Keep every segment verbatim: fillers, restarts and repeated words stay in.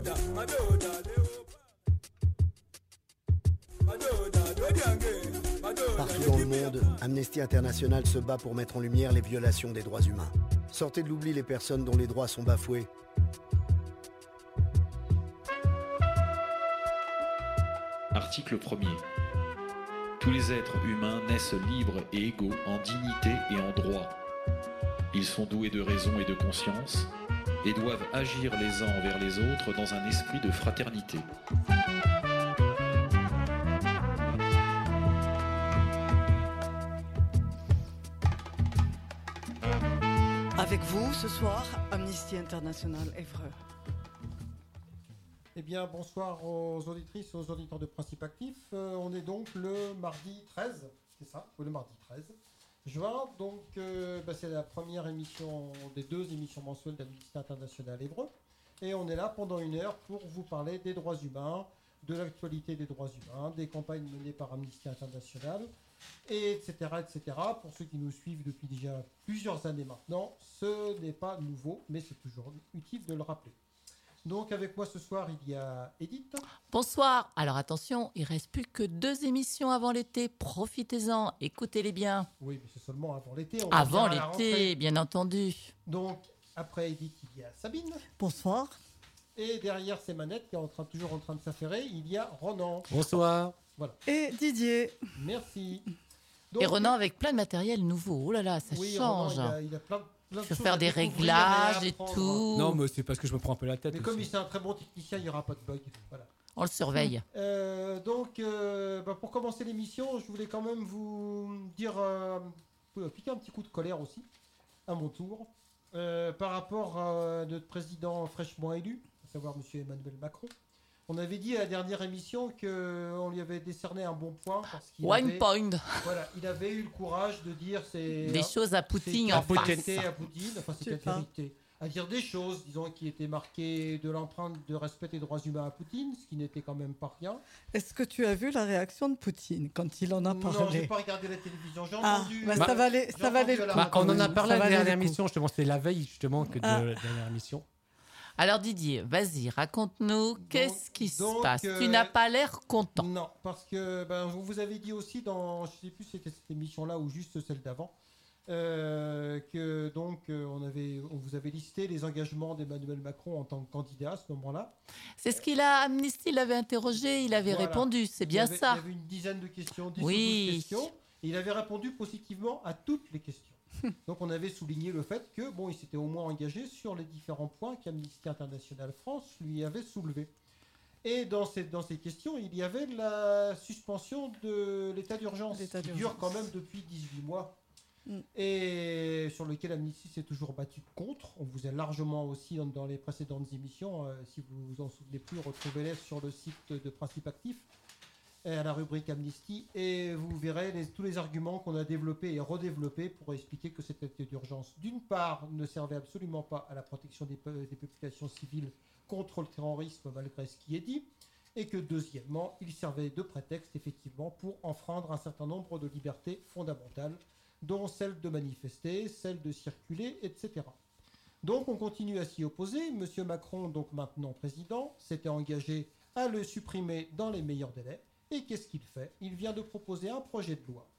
Partout dans le monde, Amnesty International se bat pour mettre en lumière les violations des droits humains. Sortez de l'oubli les personnes dont les droits sont bafoués. Article premier. Tous les êtres humains naissent libres et égaux en dignité et en droit. Ils sont doués de raison et de conscience et doivent agir les uns envers les autres dans un esprit de fraternité. Avec vous, ce soir, Amnesty International Évreux. Eh bien, bonsoir aux auditrices et aux auditeurs de Principe Actif. Euh, on est donc le mardi treize, c'est ça, oui, le mardi treize juin. Donc, euh, bah, c'est la première émission des deux émissions mensuelles d'Amnesty International Évreux. Et on est là pendant une heure pour vous parler des droits humains, de l'actualité des droits humains, des campagnes menées par Amnesty International, et etc., et cetera. Pour ceux qui nous suivent depuis déjà plusieurs années maintenant, ce n'est pas nouveau, mais c'est toujours utile de le rappeler. Donc avec moi ce soir, il y a Edith. Bonsoir. Alors attention, il ne reste plus que deux émissions avant l'été. Profitez-en, écoutez-les bien. Oui, mais c'est seulement avant l'été. On avant l'été, bien entendu. Donc après Edith, il y a Sabine. Bonsoir. Et derrière ces manettes, qui est en train, toujours en train de s'affairer, il y a Ronan. Bonsoir. Voilà. Et Didier. Merci. Donc, et Ronan avec plein de matériel nouveau. Oh là là, ça oui, change. Ronan, il a, il a plein de Il faut faire des réglages et, et tout. Non, mais c'est parce que je me prends un peu la tête. Mais aussi. comme il est un très bon technicien, il n'y aura pas de bug. Voilà. On le surveille. Euh, donc, euh, bah, pour commencer l'émission, je voulais quand même vous dire, euh, piquer un petit coup de colère aussi, à mon tour, euh, par rapport à notre président fraîchement élu, à savoir M. Emmanuel Macron. On avait dit à la dernière émission qu'on lui avait décerné un bon point parce qu'il One avait, point. Voilà, il avait eu le courage de dire c'est des choses à Poutine en face. À Poutine, enfin c'est la vérité. À dire des choses, disons, qui étaient marquées de l'empreinte de respect des droits humains à Poutine, ce qui n'était quand même pas rien. Est-ce que tu as vu la réaction de Poutine quand il en a parlé? Non, j'ai pas regardé la télévision, j'ai ah, entendu. Bah, ça valait, ça valait le coup. Bah, on en a parlé à la dernière émission, justement, c'était la veille justement que de ah. la dernière émission. Alors Didier, vas-y, raconte-nous, donc, qu'est-ce qui donc, se passe? euh, Tu n'as pas l'air content. Non, parce que ben, vous vous avez dit aussi dans, je ne sais plus si c'était cette émission-là ou juste celle d'avant, euh, que donc euh, on avait, on vous avait listé les engagements d'Emmanuel Macron en tant que candidat à ce moment-là. C'est ce qu'il a, Amnesty l'avait interrogé, il avait voilà. répondu, c'est bien il avait, ça. Il y avait une dizaine de questions, dix oui. ou douze questions, et il avait répondu positivement à toutes les questions. Donc on avait souligné le fait que bon, il s'était au moins engagé sur les différents points qu'Amnesty International France lui avait soulevés. Et dans ces, dans ces questions, il y avait la suspension de l'état d'urgence, l'état qui d'urgence. dure quand même depuis dix-huit mois, mm. et sur lequel Amnesty s'est toujours battu contre. On vous a largement aussi, dans, dans les précédentes émissions, euh, si vous vous en souvenez plus, retrouvez-les sur le site de Principe Actif, à la rubrique Amnesty, et vous verrez les, tous les arguments qu'on a développés et redéveloppés pour expliquer que cet état d'urgence, d'une part, ne servait absolument pas à la protection des, des populations civiles contre le terrorisme, malgré ce qui est dit, et que, deuxièmement, il servait de prétexte, effectivement, pour enfreindre un certain nombre de libertés fondamentales, dont celle de manifester, celle de circuler, et cetera. Donc, on continue à s'y opposer. Monsieur Macron, donc maintenant président, s'était engagé à le supprimer dans les meilleurs délais. Et qu'est-ce qu'il fait? Il vient de proposer un projet de loi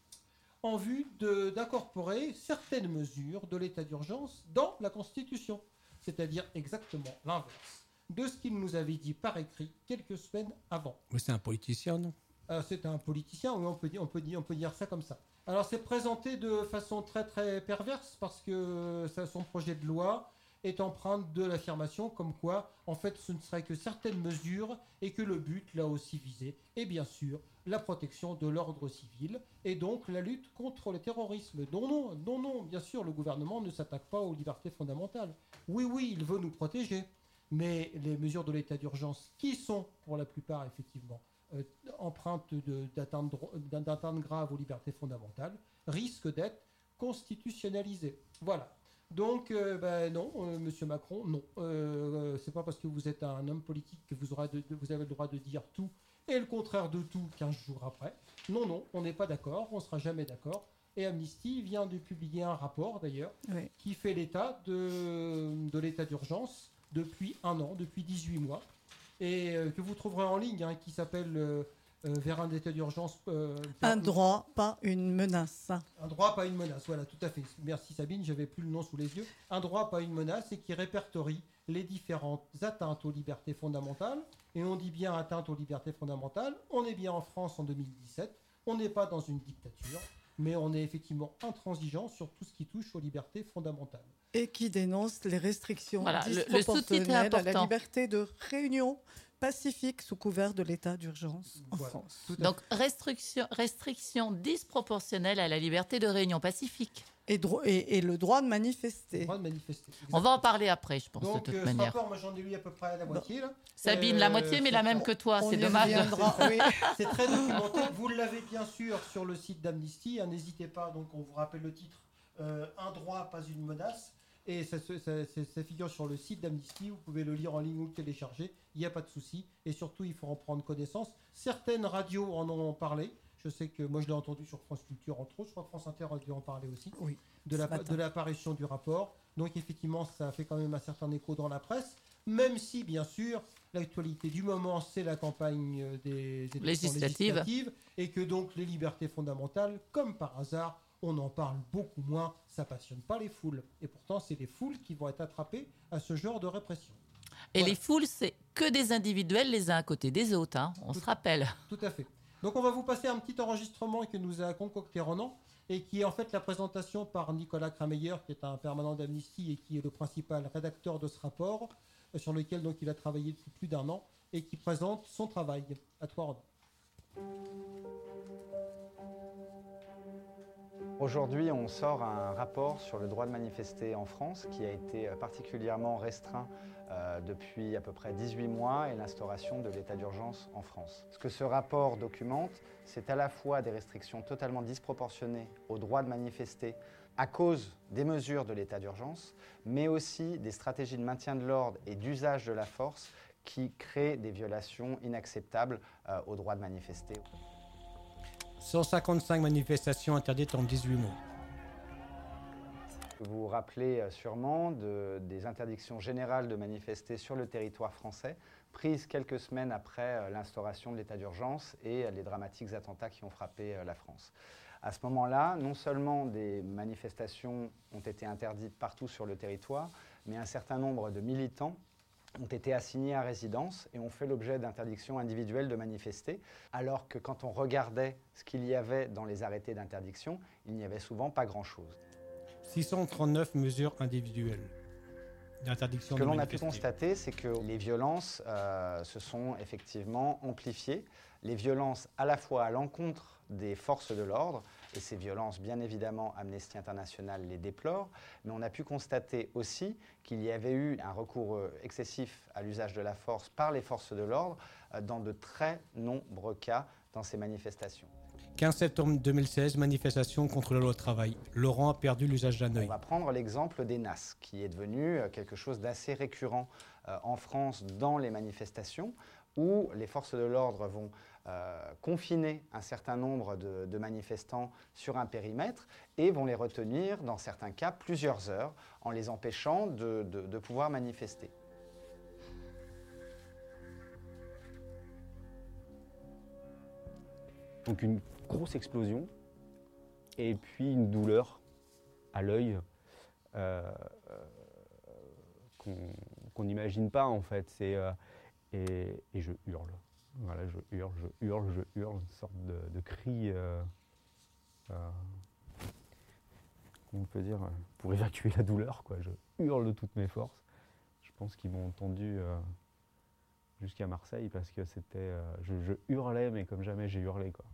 en vue de, d'incorporer certaines mesures de l'état d'urgence dans la Constitution, c'est-à-dire exactement l'inverse de ce qu'il nous avait dit par écrit quelques semaines avant. Mais c'est un politicien, non? euh, C'est un politicien, oui, on peut, dire, on, peut dire, on peut dire ça comme ça. Alors c'est présenté de façon très très perverse parce que ça, son projet de loi est empreinte de l'affirmation comme quoi, en fait, ce ne serait que certaines mesures et que le but, là aussi visé, est bien sûr la protection de l'ordre civil et donc la lutte contre le terrorisme. Non, non, non, non, bien sûr, le gouvernement ne s'attaque pas aux libertés fondamentales. Oui, oui, il veut nous protéger, mais les mesures de l'état d'urgence, qui sont, pour la plupart, effectivement, euh, empreintes de, d'atteinte, d'atteinte grave aux libertés fondamentales, risquent d'être constitutionnalisées. Voilà. Donc, euh, ben non, euh, Monsieur Macron, non. Euh, euh, c'est pas parce que vous êtes un homme politique que vous, aurez de, de, vous avez le droit de dire tout et le contraire de tout quinze jours après. Non, non, on n'est pas d'accord, on sera jamais d'accord. Et Amnesty vient de publier un rapport, d'ailleurs, oui. qui fait l'état de, de l'état d'urgence depuis un an, depuis dix-huit mois, et euh, que vous trouverez en ligne, hein, qui s'appelle euh, euh, Vers un état d'urgence. Euh, un droit, pas une menace. Un droit, pas une menace, voilà, tout à fait. Merci Sabine, j'avais plus le nom sous les yeux. Un droit, pas une menace, et qui répertorie les différentes atteintes aux libertés fondamentales. Et on dit bien atteintes aux libertés fondamentales, on est bien en France en deux mille dix-sept, on n'est pas dans une dictature, mais on est effectivement intransigeant sur tout ce qui touche aux libertés fondamentales. Et qui dénonce les restrictions Voilà, le- le disproportionnelles à la important. liberté de réunion pacifique sous couvert de l'état d'urgence en Voilà, France. tout à Donc, restriction, restriction disproportionnelle à la liberté de réunion pacifique. Et, dro- et, et le droit de manifester. fait. Droit de manifester. On va en parler après, je pense, Donc, de toute euh, ce manière. rapport, moi j'en ai lu à peu près à la moitié. Là. Sabine, Euh, la moitié, mais la c'est- même que toi, On c'est y dommage. reviendra, oui. C'est très documenté. Vous l'avez bien sûr sur le site d'Amnesty. hein, N'hésitez pas, donc on vous rappelle le titre euh, Un droit, pas une menace. Et ça, se- ça- ça- ça figure sur le site d'Amnesty. Vous pouvez le lire en ligne ou le télécharger. Il n'y a pas de souci. Et surtout, il faut en prendre connaissance. Certaines radios en ont parlé. Je sais que moi, je l'ai entendu sur France Culture, entre autres. Je crois que France Inter a dû en parler aussi. Oui, De ce la- matin. de l'apparition du rapport. Donc, effectivement, ça fait quand même un certain écho dans la presse. Même si, bien sûr, l'actualité du moment, c'est la campagne euh, des élections Législatives. législatives. Et que donc, les libertés fondamentales, comme par hasard, on en parle beaucoup moins. Ça passionne pas les foules. Et pourtant, c'est les foules qui vont être attrapées à ce genre de répression. Et Voilà. les foules, c'est que des individuels les uns à côté des autres, hein, on Tout- se rappelle. Tout à fait. Donc on va vous passer un petit enregistrement que nous a concocté Ronan et qui est en fait la présentation par Nicolas Krameyer, qui est un permanent d'Amnesty et qui est le principal rédacteur de ce rapport, euh, sur lequel donc il a travaillé depuis plus d'un an et qui présente son travail. À toi Ronan. Aujourd'hui, on sort un rapport sur le droit de manifester en France qui a été particulièrement restreint euh, depuis à peu près dix-huit mois et l'instauration de l'état d'urgence en France. Ce que ce rapport documente, c'est à la fois des restrictions totalement disproportionnées au droit de manifester à cause des mesures de l'état d'urgence, mais aussi des stratégies de maintien de l'ordre et d'usage de la force qui créent des violations inacceptables euh, au droit de manifester. cent cinquante-cinq manifestations interdites en dix-huit mois. Vous vous rappelez sûrement de, des interdictions générales de manifester sur le territoire français, prises quelques semaines après l'instauration de l'état d'urgence et les dramatiques attentats qui ont frappé la France. À ce moment-là, non seulement des manifestations ont été interdites partout sur le territoire, mais un certain nombre de militants ont été assignés à résidence et ont fait l'objet d'interdictions individuelles de manifester, alors que quand on regardait ce qu'il y avait dans les arrêtés d'interdiction, il n'y avait souvent pas grand-chose. six cent trente-neuf mesures individuelles d'interdiction Ce de que l'on a pu manifester. constater, c'est que les violences euh, se sont effectivement amplifiées. Les violences à la fois à l'encontre des forces de l'ordre, et ces violences, bien évidemment, Amnesty International les déplore, mais on a pu constater aussi qu'il y avait eu un recours excessif à l'usage de la force par les forces de l'ordre euh, dans de très nombreux cas dans ces manifestations. quinze septembre deux mille seize, manifestation contre la loi travail. Laurent a perdu l'usage d'un On œil. va prendre l'exemple des N A S, qui est devenu quelque chose d'assez récurrent euh, en France dans les manifestations, où les forces de l'ordre vont euh, confiner un certain nombre de, de manifestants sur un périmètre et vont les retenir, dans certains cas, plusieurs heures, en les empêchant de, de, de pouvoir manifester. Donc une grosse explosion et puis une douleur à l'œil euh, euh, qu'on qu'on n'imagine pas en fait. C'est, euh, et, et je hurle. Voilà, je hurle, je hurle, je hurle, une sorte de, de cri, euh, euh, comment on peut dire, pour évacuer la douleur, quoi. Je hurle de toutes mes forces. Je pense qu'ils m'ont entendu euh, jusqu'à Marseille parce que c'était, euh, je, je hurlais, mais comme jamais j'ai hurlé, quoi.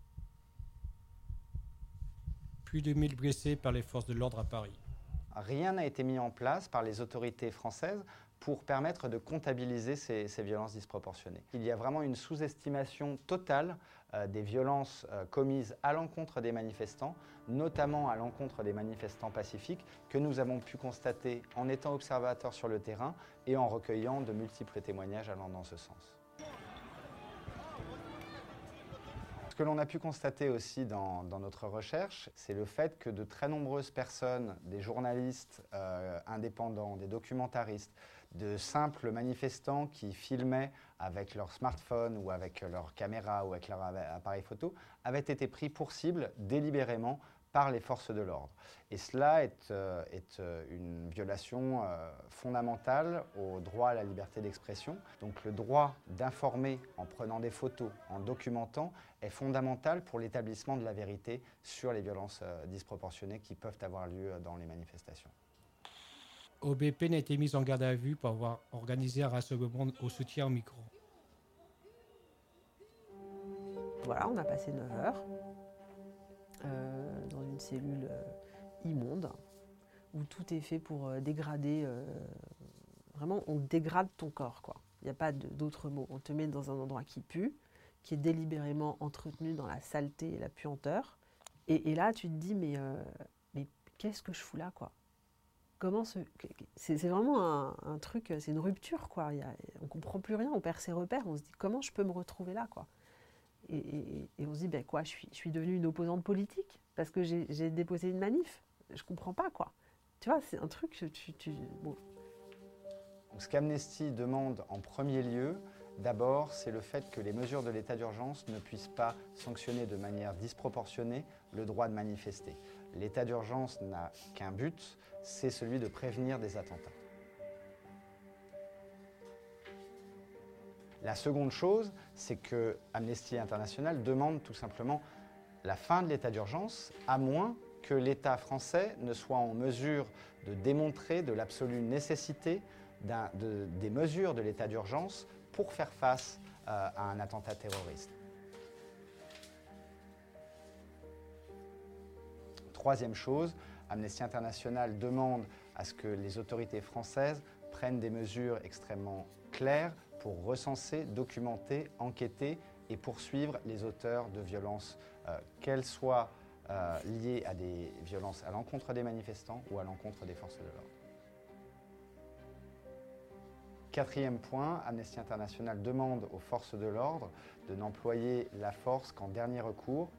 Plus de mille blessés par les forces de l'ordre à Paris. Rien n'a été mis en place par les autorités françaises pour permettre de comptabiliser ces, ces violences disproportionnées. Il y a vraiment une sous-estimation totale euh, des violences euh, commises à l'encontre des manifestants, notamment à l'encontre des manifestants pacifiques, que nous avons pu constater en étant observateurs sur le terrain et en recueillant de multiples témoignages allant dans ce sens. Ce que l'on a pu constater aussi dans, dans notre recherche, c'est le fait que de très nombreuses personnes, des journalistes euh, indépendants, des documentaristes, de simples manifestants qui filmaient avec leur smartphone ou avec leur caméra ou avec leur appareil photo, avaient été pris pour cible délibérément par les forces de l'ordre. Et cela est, euh, est euh, une violation euh, fondamentale au droit à la liberté d'expression. Donc le droit d'informer en prenant des photos, en documentant, est fondamental pour l'établissement de la vérité sur les violences euh, disproportionnées qui peuvent avoir lieu dans les manifestations. O B P n'a été mise en garde à vue pour avoir organisé un rassemblement au soutien au micro. Voilà, on a passé neuf heures. Euh, dans une cellule euh, immonde, où tout est fait pour euh, dégrader, euh, vraiment on dégrade ton corps, quoi. Il n'y a pas de, d'autres mots. On te met dans un endroit qui pue, qui est délibérément entretenu dans la saleté et la puanteur, et, et là tu te dis mais, euh, mais qu'est-ce que je fous là, quoi. Comment ce... c'est, c'est vraiment un, un truc, c'est une rupture, quoi. Il y a, on ne comprend plus rien, on perd ses repères, on se dit comment je peux me retrouver là, quoi. Et, et, et on se dit, ben quoi, je suis, je suis devenue une opposante politique parce que j'ai, j'ai déposé une manif. Je comprends pas, quoi. Tu vois, c'est un truc, tu... tu bon. Ce qu'Amnesty demande en premier lieu, d'abord, c'est le fait que les mesures de l'état d'urgence ne puissent pas sanctionner de manière disproportionnée le droit de manifester. L'état d'urgence n'a qu'un but, c'est celui de prévenir des attentats. La seconde chose, c'est que Amnesty International demande tout simplement la fin de l'état d'urgence, à moins que l'État français ne soit en mesure de démontrer de l'absolue nécessité d'un, de, des mesures de l'état d'urgence pour faire face euh, à un attentat terroriste. Troisième chose, Amnesty International demande à ce que les autorités françaises prennent des mesures extrêmement claires pour recenser, documenter, enquêter et poursuivre les auteurs de violences, euh, qu'elles soient euh, liées à des violences à l'encontre des manifestants ou à l'encontre des forces de l'ordre. Quatrième point, Amnesty International demande aux forces de l'ordre de n'employer la force qu'en dernier recours.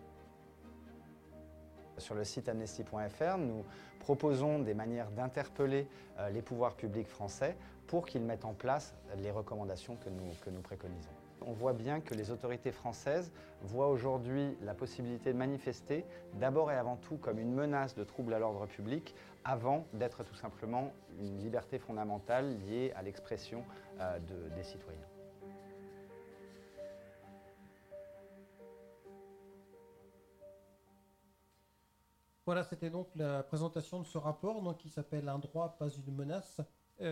Sur le site amnesty point f r, nous proposons des manières d'interpeller euh, les pouvoirs publics français pour qu'ils mettent en place les recommandations que nous, que nous préconisons. On voit bien que les autorités françaises voient aujourd'hui la possibilité de manifester d'abord et avant tout comme une menace de trouble à l'ordre public avant d'être tout simplement une liberté fondamentale liée à l'expression euh, de, des citoyens. Voilà, c'était donc la présentation de ce rapport donc, qui s'appelle « Un droit, pas une menace euh, »,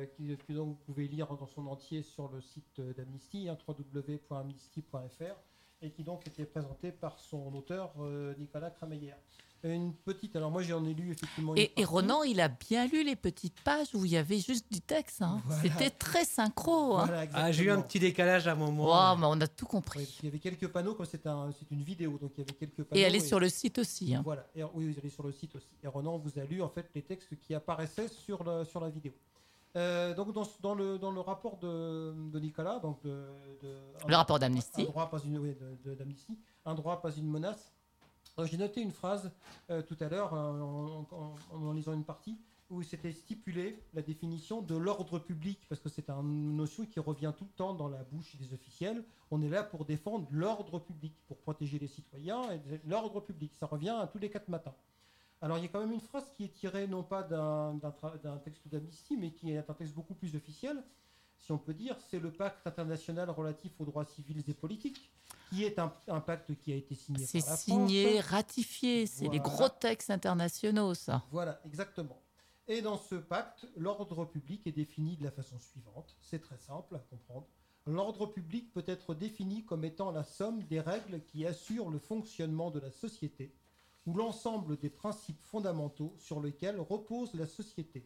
qui, que donc, vous pouvez lire dans son entier sur le site d'Amnesty, hein, w w w point amnesty point f r, et qui donc était présenté par son auteur, euh, Nicolas Crameyer. Une petite, alors moi j'en ai lu effectivement une Et, et Ronan, il a bien lu les petites pages où il y avait juste du texte. Hein. Voilà. C'était très synchro. Hein. Voilà, ah, j'ai eu un petit décalage à un moment. Wow, mais on a tout compris. Oui, il y avait quelques panneaux, comme c'est, un, c'est une vidéo, donc il y avait quelques panneaux. Et elle est et, sur le site aussi. Hein. Voilà, et, oui, elle est sur le site aussi. Et Ronan vous a lu en fait les textes qui apparaissaient sur, le, sur la vidéo. Euh, donc dans, dans, le, dans le rapport de, de Nicolas, donc de, de, le un, rapport d'Amnesty, un droit, pas une, oui, de, de, d'Amnesty, un droit, pas une menace. Alors, j'ai noté une phrase euh, tout à l'heure en, en, en, en lisant une partie où c'était stipulé la définition de l'ordre public, parce que c'est une notion qui revient tout le temps dans la bouche des officiels. On est là pour défendre l'ordre public, pour protéger les citoyens, et l'ordre public, ça revient à tous les quatre matins. Alors il y a quand même une phrase qui est tirée non pas d'un, d'un, d'un texte d'Amnesty, mais qui est un texte beaucoup plus officiel, si on peut dire, c'est le pacte international relatif aux droits civils et politiques, qui est un, un pacte qui a été signé c'est par la signé, France. ratifié, c'est voilà. Les gros textes internationaux, ça. Voilà, exactement. Et dans ce pacte, l'ordre public est défini de la façon suivante, c'est très simple à comprendre. L'ordre public peut être défini comme étant la somme des règles qui assurent le fonctionnement de la société, ou l'ensemble des principes fondamentaux sur lesquels repose la société.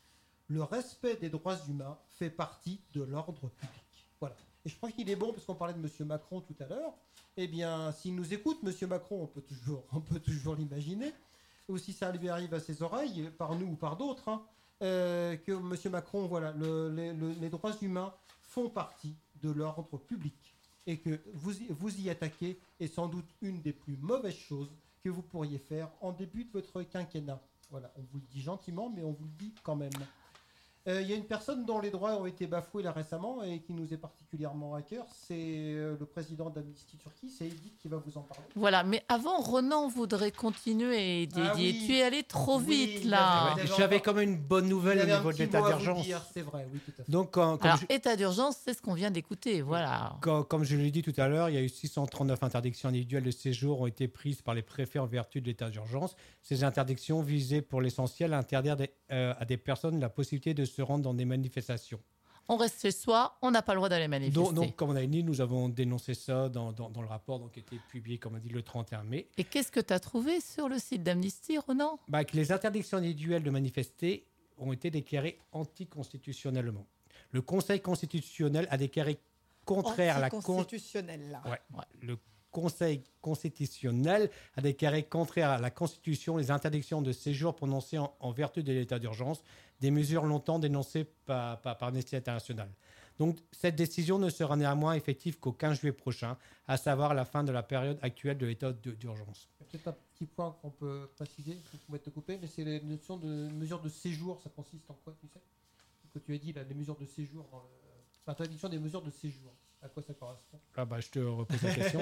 Le respect des droits humains fait partie de l'ordre public. Voilà. Et je crois qu'il est bon, parce qu'on parlait de M. Macron tout à l'heure, eh bien, s'il nous écoute, M. Macron, on peut toujours, on peut toujours l'imaginer, ou si ça lui arrive à ses oreilles, par nous ou par d'autres, hein, euh, que M. Macron, voilà, le, le, le, les droits humains font partie de l'ordre public. et que vous y, vous y attaquez est sans doute une des plus mauvaises choses que vous pourriez faire en début de votre quinquennat. Voilà, on vous le dit gentiment, mais on vous le dit quand même. Il euh, y a une personne dont les droits ont été bafoués là récemment et qui nous est particulièrement à cœur, c'est euh, le président d'Amnesty Turquie, c'est Edith qui va vous en parler. Voilà, mais avant, Ronan voudrait continuer. Didier, Ah oui. tu es allé trop Oui, vite il là. avait- J'avais quand même une bonne nouvelle Il au avait un niveau de petit l'état mot à vous d'urgence. dire, c'est vrai, oui, tout à fait. Donc, quand- comme, Alors, je, état d'urgence, c'est ce qu'on vient d'écouter. Voilà. quand- comme je l'ai dit tout à l'heure, il y a eu six cent trente-neuf interdictions individuelles de séjour ont été prises par les préfets en vertu de l'état d'urgence. Ces interdictions visaient pour l'essentiel à interdire des- euh, à des personnes la possibilité de se rendre dans des manifestations. On reste chez soi, on n'a pas le droit d'aller manifester. Donc, donc, comme on a dit, nous avons dénoncé ça dans, dans- dans le rapport donc, qui a été publié, comme on dit, le trente et un mai. Et qu'est-ce que tu as trouvé sur le site d'Amnesty, Ronan? Bah, que les interdictions individuelles de manifester ont été déclarées anticonstitutionnellement. Le Conseil constitutionnel a déclaré contraire à la con- Constitutionnel, là. Ouais, ouais. Le Conseil constitutionnel a déclaré contraire à la Constitution les interdictions de séjour prononcées en, en vertu de l'état d'urgence, des mesures longtemps dénoncées par, par, par Amnesty International. Donc, cette décision ne sera néanmoins effective qu'au quinze juillet prochain, à savoir la fin de la période actuelle de l'état de- d'urgence. Il y a peut-être un petit point qu'on peut préciser, je vous mettre de couper, mais c'est la notion de mesure de séjour, ça consiste en quoi, tu sais? Ce que tu as dit, là, les mesures de séjour, dans le... l'interdiction des mesures de séjour, à quoi ça correspond? Ah bah, je te repose la question.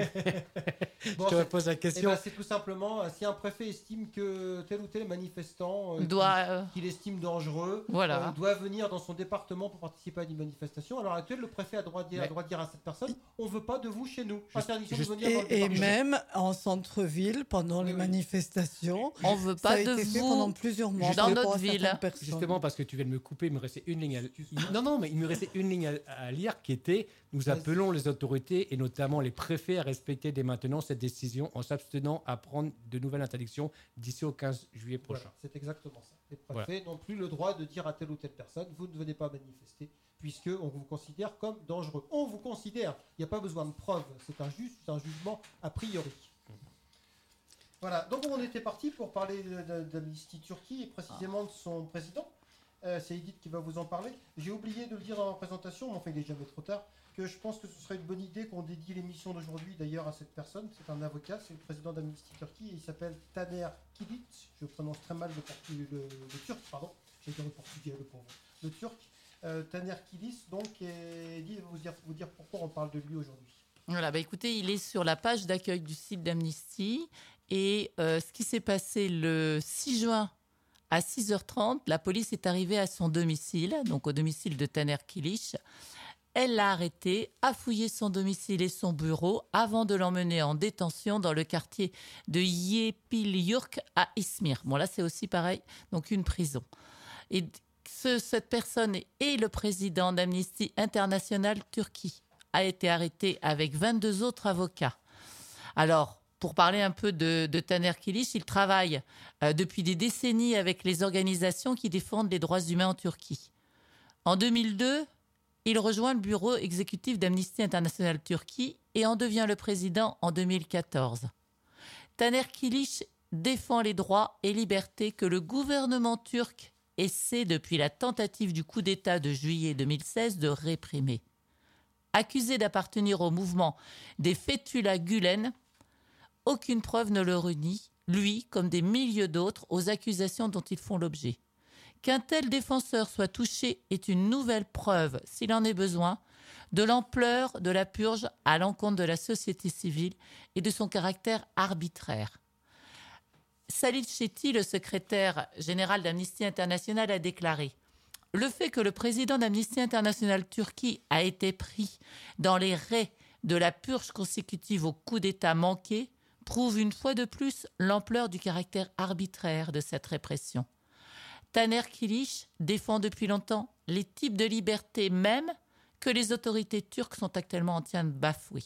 Bon, je te c'est- repose la Eh question. ben, c'est tout simplement, euh, si un préfet estime que tel ou tel manifestant euh, Doit, qu'il- euh, qu'il estime dangereux Voilà. euh, doit venir dans son département pour participer à une manifestation, à l'heure actuelle, le préfet a droit de dire, a Mais- droit de dire à cette personne, on ne veut pas de vous chez nous. Juste- Interdiction juste- de venir dans le Et, et département. même en centre-ville, pendant les Oui, oui. manifestations, On veut ça a pas de été fait vous pendant plusieurs mois. dans pour notre certaines ville. personnes. Justement, parce que tu viens de me couper, il me restait une ligne à lire. Non, non, mais il me restait une ligne à, à lire qui était « Nous Vas-y. appelons les autorités et notamment les préfets à respecter dès maintenant cette décision en s'abstenant à prendre de nouvelles interdictions d'ici au quinze juillet prochain. Voilà, c'est exactement ça. Les préfets n'ont plus le droit de dire à telle ou telle personne, vous ne venez pas manifester, puisque on vous considère comme dangereux. On vous considère, il n'y a pas besoin de preuves, c'est un, ju- c'est un jugement a priori. Voilà, donc on était parti pour parler de- de- d'Amnesty Turquie et précisément de son président. Euh, c'est Edith qui va vous en parler. J'ai oublié de le dire dans la présentation, mais enfin il n'est jamais trop tard, que je pense que ce serait une bonne idée qu'on dédie l'émission d'aujourd'hui d'ailleurs à cette personne. C'est un avocat, c'est le président d'Amnesty Turquie et il s'appelle Taner Kilic. Je prononce très mal le, portu- le, le turc, pardon. J'ai dit le portugais, le pauvre. Le turc. Euh, Taner Kilic, donc, et Edith va vous dire, vous dire pourquoi on parle de lui aujourd'hui. Voilà, bah écoutez, il est sur la page d'accueil du site d'Amnesty. Et euh, ce qui s'est passé le six juin à six heures trente, la police est arrivée à son domicile, donc au domicile de Taner Kilic. Elle l'a arrêté, a fouillé son domicile et son bureau avant de l'emmener en détention dans le quartier de Yepilyurk à Izmir. Bon, là, c'est aussi pareil, donc une prison. Et ce- cette personne est le président d'Amnesty International Turquie, a été arrêté avec vingt-deux autres avocats. Alors, pour parler un peu de, de Taner Kilic, il travaille euh, depuis des décennies avec les organisations qui défendent les droits humains en Turquie. En deux mille deux, il rejoint le bureau exécutif d'Amnesty International Turquie et en devient le président en deux mille quatorze. Taner Kilic défend les droits et libertés que le gouvernement turc essaie depuis la tentative du coup d'État de juillet deux mille seize de réprimer. Accusé d'appartenir au mouvement des Fethullah Gülen, aucune preuve ne le renie, lui comme des milliers d'autres, aux accusations dont ils font l'objet. Qu'un tel défenseur soit touché est une nouvelle preuve, s'il en est besoin, de l'ampleur de la purge à l'encontre de la société civile et de son caractère arbitraire. Salih Chetty, le secrétaire général d'Amnesty International, a déclaré « Le fait que le président d'Amnesty International Turquie a été pris dans les raies de la purge consécutive au coup d'État manqué prouve une fois de plus l'ampleur du caractère arbitraire de cette répression. Taner Kilic défend depuis longtemps les types de liberté même que les autorités turques sont actuellement en train de bafouer.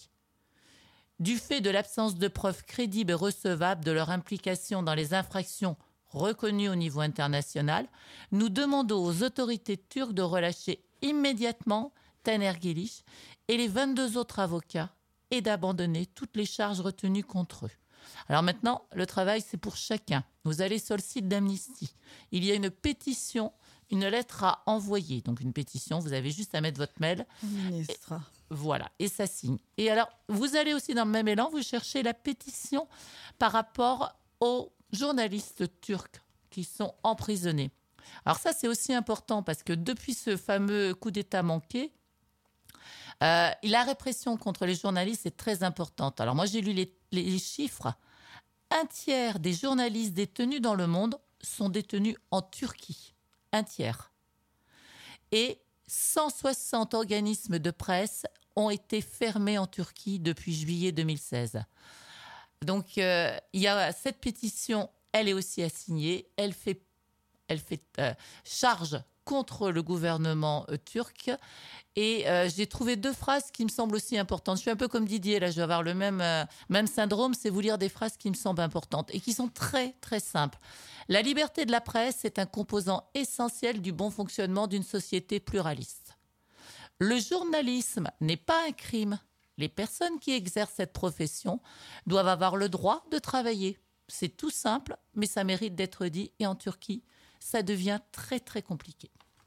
Du fait de l'absence de preuves crédibles et recevables de leur implication dans les infractions reconnues au niveau international, nous demandons aux autorités turques de relâcher immédiatement Taner Kilic et les vingt-deux autres avocats et d'abandonner toutes les charges retenues contre eux. Alors maintenant, le travail, c'est pour chacun. Vous allez sur le site d'Amnesty. Il y a une pétition, une lettre à envoyer. Donc une pétition, vous avez juste à mettre votre mail. Ministre. Voilà, et ça signe. Et alors, vous allez aussi dans le même élan, vous cherchez la pétition par rapport aux journalistes turcs qui sont emprisonnés. Alors ça, c'est aussi important parce que depuis ce fameux coup d'État manqué, euh, la répression contre les journalistes est très importante. Alors moi, j'ai lu les, les chiffres. Un tiers des journalistes détenus dans le monde sont détenus en Turquie. Un tiers. Et cent soixante organismes de presse ont été fermés en Turquie depuis juillet deux mille seize. Donc, euh, il y a cette pétition, elle est aussi à signer. Elle fait, elle fait euh, charge contre le gouvernement euh, turc. Et euh, j'ai trouvé deux phrases qui me semblent aussi importantes. Je suis un peu comme Didier, là, je vais avoir le même, euh, même syndrome, c'est vous lire des phrases qui me semblent importantes et qui sont très, très simples. La liberté de la presse est un composant essentiel du bon fonctionnement d'une société pluraliste. Le journalisme n'est pas un crime. Les personnes qui exercent cette profession doivent avoir le droit de travailler. C'est tout simple, mais ça mérite d'être dit. Et en Turquie, ça devient très, très compliqué.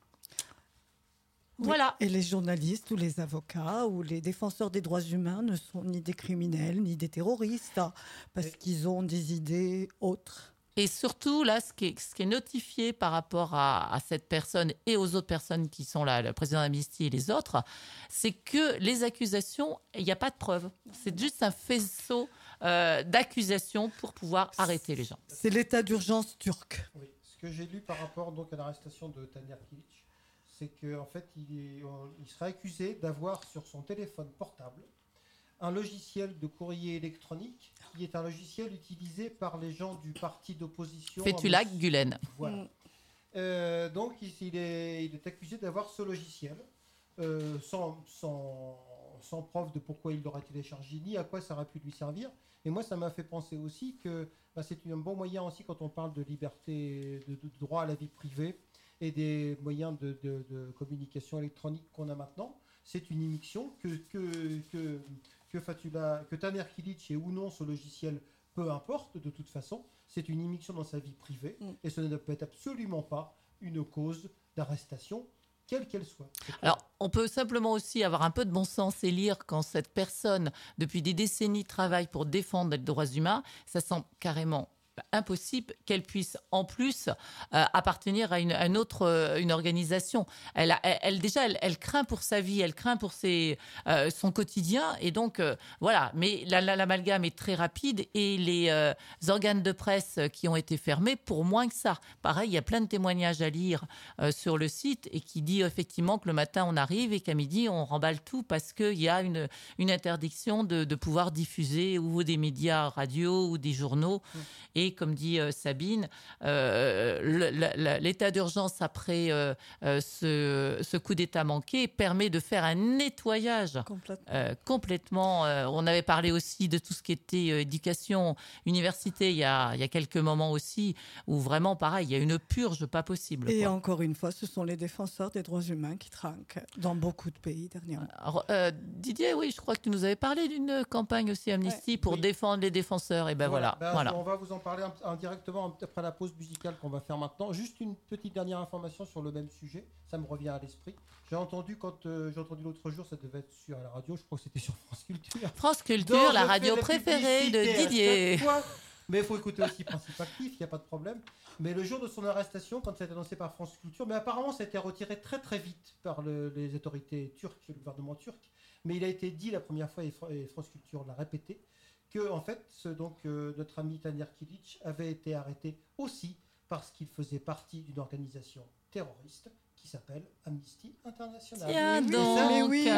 Oui. Voilà. Et les journalistes ou les avocats ou les défenseurs des droits humains ne sont ni des criminels ni des terroristes parce qu'ils ont des idées autres. Et surtout, là, ce qui est, ce qui est notifié par rapport à, à cette personne et aux autres personnes qui sont là, le président d'Amnesty et les autres, c'est que les accusations, il n'y a pas de preuves. C'est juste un faisceau euh, d'accusations pour pouvoir arrêter les gens. C'est l'état d'urgence turc. Oui. Ce que j'ai lu par rapport donc, à l'arrestation de Taner Kilic, c'est qu'en fait, il, est, il serait accusé d'avoir sur son téléphone portable un logiciel de courrier électronique qui est un logiciel utilisé par les gens du parti d'opposition. Fethullah Gülen. Voilà. Mm. Euh, donc, il est, il est accusé d'avoir ce logiciel euh, sans, sans, sans preuve de pourquoi il l'aurait téléchargé ni à quoi ça aurait pu lui servir. Et moi, ça m'a fait penser aussi que bah, c'est un bon moyen aussi quand on parle de liberté, de, de droit à la vie privée et des moyens de, de, de communication électronique qu'on a maintenant. C'est une immixtion que... que, que Que, Fethullah, que Taner Kilic ait ou non ce logiciel, peu importe, de toute façon, c'est une immixtion dans sa vie privée mm. et ce ne peut être absolument pas une cause d'arrestation, quelle qu'elle soit. Alors, on peut simplement aussi avoir un peu de bon sens et lire quand cette personne, depuis des décennies, travaille pour défendre les droits humains, ça semble carrément impossible qu'elle puisse en plus euh, appartenir à une, à une autre euh, une organisation. Elle, a, elle, elle déjà, elle, elle craint pour sa vie, elle craint pour ses, euh, son quotidien, et donc euh, voilà. Mais la, la, l'amalgame est très rapide et les euh, organes de presse qui ont été fermés pour moins que ça. Pareil, il y a plein de témoignages à lire euh, sur le site et qui dit effectivement que le matin on arrive et qu'à midi on remballe tout parce qu'il y a une, une interdiction de, de pouvoir diffuser ou des médias radio ou des journaux. Mmh. Et comme dit euh, Sabine, euh, le, la, l'état d'urgence après euh, euh, ce, ce coup d'État manqué permet de faire un nettoyage complètement. Euh, complètement euh, on avait parlé aussi de tout ce qui était euh, éducation, université, il y, a, il y a quelques moments aussi où vraiment, pareil, il y a une purge pas possible. Et quoi. encore une fois, ce sont les défenseurs des droits humains qui trinquent dans beaucoup de pays dernièrement. Alors, euh, Didier, oui, je crois que tu nous avais parlé d'une campagne aussi Amnesty ouais, pour oui. défendre les défenseurs. Et ben voilà. voilà. Ben, voilà. On va vous en parler indirectement après la pause musicale qu'on va faire maintenant. Juste une petite dernière information sur le même sujet, ça me revient à l'esprit. J'ai entendu quand euh, j'ai entendu l'autre jour, ça devait être sur la radio, je crois que c'était sur France Culture. France Culture, Donc, la radio préférée de Didier. Mais il faut écouter aussi Principe Actif, il n'y a pas de problème. Mais le jour de son arrestation, quand ça a été annoncé par France Culture, mais apparemment ça a été retiré très très vite par le, les autorités turques, le gouvernement turc. Mais il a été dit la première fois, et France Culture l'a répété, que en fait, ce, donc, euh, notre ami Taner Kilic avait été arrêté aussi parce qu'il faisait partie d'une organisation terroriste qui s'appelle Amnesty International. Tiens mais donc, mais oui,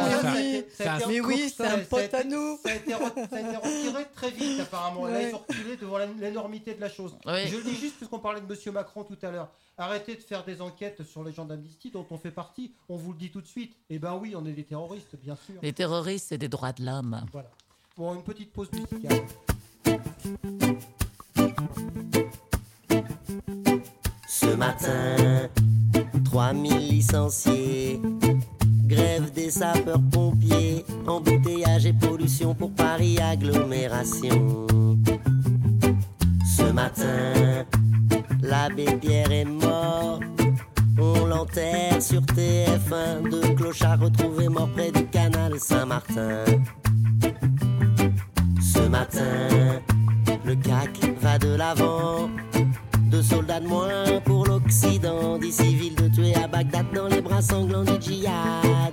mais oui, c'est un pote à nous. Ça a, été, ça a été retiré très vite apparemment. Ouais. Là, ils ont reculé devant l'énormité de la chose. Oui. Je le dis juste puisqu'on parlait de Monsieur Macron tout à l'heure. Arrêtez de faire des enquêtes sur les gens d'Amnesty dont on fait partie. On vous le dit tout de suite. Eh ben oui, on est des terroristes, bien sûr. Les terroristes, c'est des droits de l'homme. Voilà. Bon, une petite pause musicale. Ce matin, trois mille licenciés, grève des sapeurs-pompiers, embouteillage et pollution pour Paris agglomération. Ce matin, l'abbé Pierre est mort, on l'enterre sur T F un, deux clochards retrouvés morts près du canal et Saint-Martin. Ce matin, le C A C va de l'avant. Deux soldats de moins pour l'Occident. Dix civils de tuer à Bagdad dans les bras sanglants du djihad.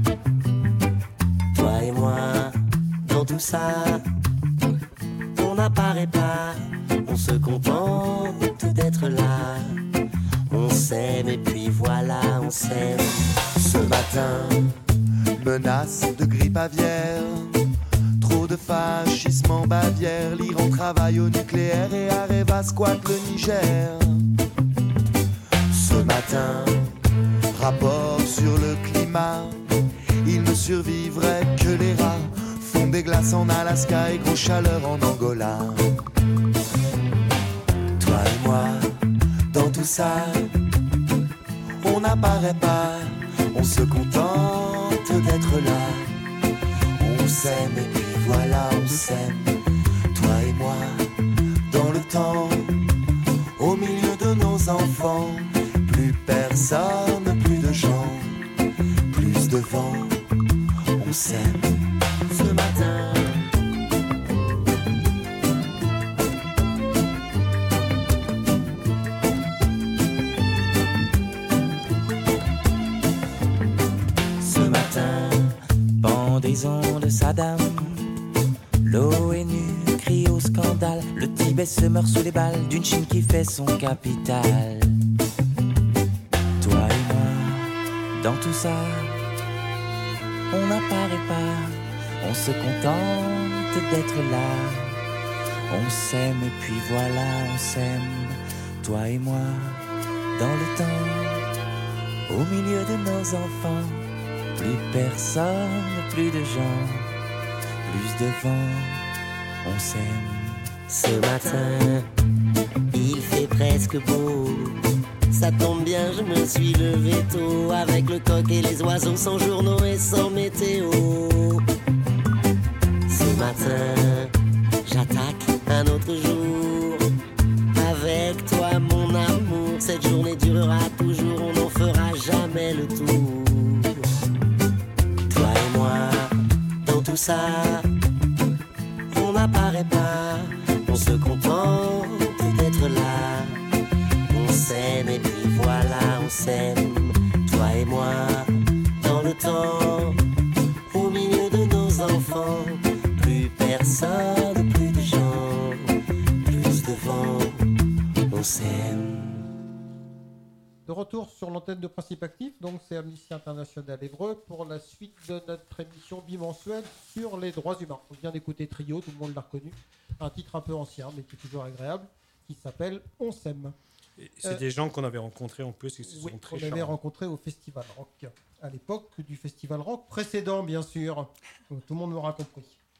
Toi et moi, dans tout ça, on n'apparaît pas. On se contente d'être là. On s'aime et puis voilà, on s'aime. Ce matin, menace de grippe aviaire. Trop de fascisme en Bavière. L'Iran travaille au nucléaire et Areva squatte le Niger. Ce matin, rapport sur le climat. Il ne survivrait que les rats. Fond des glaces en Alaska et grosse chaleur en Angola. toi et moi, dans tout ça, On n'apparaît pas, on se contente d'être là. On s'aime et puis voilà, on s'aime. Toi et moi, dans le temps, au milieu de nos enfants. plus personne, plus de gens, Plus de vent, on s'aime. Ce matin, ce matin, Pendaison de Saddam, l'ONU crie au scandale. Le Tibet se meurt sous les balles d'une Chine qui fait son capital. Toi et moi, dans tout ça, on n'apparaît pas. On se contente d'être là. On s'aime et puis voilà, on s'aime. Toi et moi, dans le temps, au milieu de nos enfants. Plus personne, plus de gens, plus de vent, on s'aime. ce matin, il fait presque beau. Ça tombe bien, je me suis levé tôt. Avec le coq et les oiseaux, sans journaux et sans météo. Ce matin, j'attaque un autre jour. Avec toi, mon amour, cette journée durera toujours. On n'en fera jamais le tour. Toi et moi, dans tout ça, on n'apparaît pas. On se contente d'être là. On s'aime et puis voilà, on s'aime. Toi et moi, dans le temps, au milieu de nos enfants. Plus personne, plus de gens, plus de vent, on s'aime. De retour sur l'antenne de Principe Actif, donc c'est Amnesty International Évreux pour la suite de notre émission bimensuelle sur les droits humains. On vient d'écouter Trio, tout le monde l'a reconnu, un titre un peu ancien mais qui est toujours agréable, qui s'appelle On s'aime. Et c'est Euh, des gens qu'on avait rencontrés en plus, ils se Oui, sont très on avait charmants. rencontré au Festival Rock, à l'époque du Festival Rock précédent, bien sûr. Donc, tout le monde m'aura compris.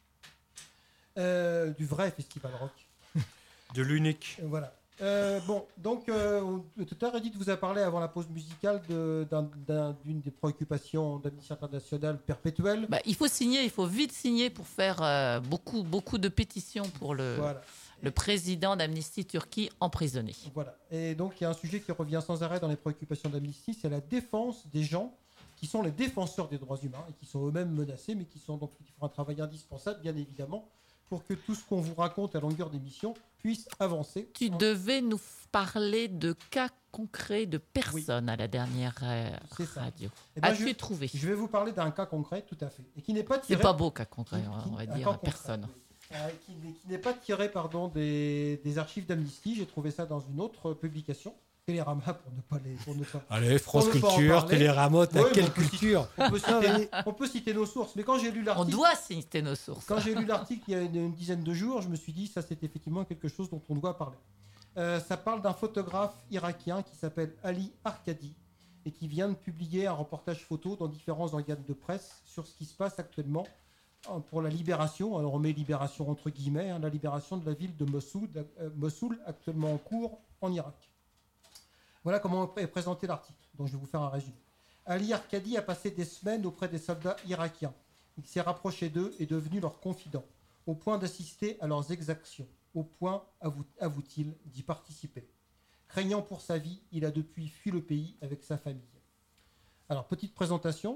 Euh, du vrai Festival Rock. De l'unique. Euh, Voilà. Euh, bon, donc, euh, tout à l'heure, Edith vous a parlé avant la pause musicale de- d'un- d'un- d'une des préoccupations d'Amnesty International perpétuelles. Bah, il faut signer, il faut vite signer pour faire euh, beaucoup, beaucoup de pétitions pour le, Voilà. le président d'Amnesty Turquie emprisonné. Voilà. Et donc, il y a un sujet qui revient sans arrêt dans les préoccupations d'Amnesty, c'est la défense des gens qui sont les défenseurs des droits humains et qui sont eux-mêmes menacés, mais qui sont donc qui font un travail indispensable, bien évidemment, pour que tout ce qu'on vous raconte à longueur d'émission puisse avancer. Tu devais nous f- parler de cas concrets de personnes à la dernière euh, C'est ça. radio. Eh ben, As-tu je- trouvé? Je vais vous parler d'un cas concret, tout à fait, et qui n'est pas C'est tiré. pas beau cas concret, qui- on va qui- un dire cas à concret, personne. oui. Euh, qui n'est- qui n'est pas tiré pardon, des, des archives d'Amnesty. J'ai trouvé ça dans une autre publication, Télérama, pour ne pas les. Pour ne pas, Allez, France pour ne pas en Culture, parler. Télérama, t'as Ouais, quelle mais on peut culture citer- on, peut citer, on peut citer nos sources, mais quand j'ai lu On l'article. doit citer nos sources. Quand j'ai lu l'article il y a une, une dizaine de jours, je me suis dit ça c'est effectivement quelque chose dont on doit parler. Euh, ça parle d'un photographe irakien qui s'appelle Ali Arkadi et qui vient de publier un reportage photo dans différents organes de presse sur ce qui se passe actuellement euh, pour la libération, alors on met libération entre guillemets, hein, la libération de la ville de Mossoul, euh, Mossoul, actuellement en cours en Irak. Voilà comment est présenté l'article, donc je vais vous faire un résumé. Ali Arkadi a passé des semaines auprès des soldats irakiens. Il s'est rapproché d'eux et est devenu leur confident, au point d'assister à leurs exactions, au point, avoue- avoue-t-il, d'y participer. Craignant pour sa vie, il a depuis fui le pays avec sa famille. Alors, petite présentation.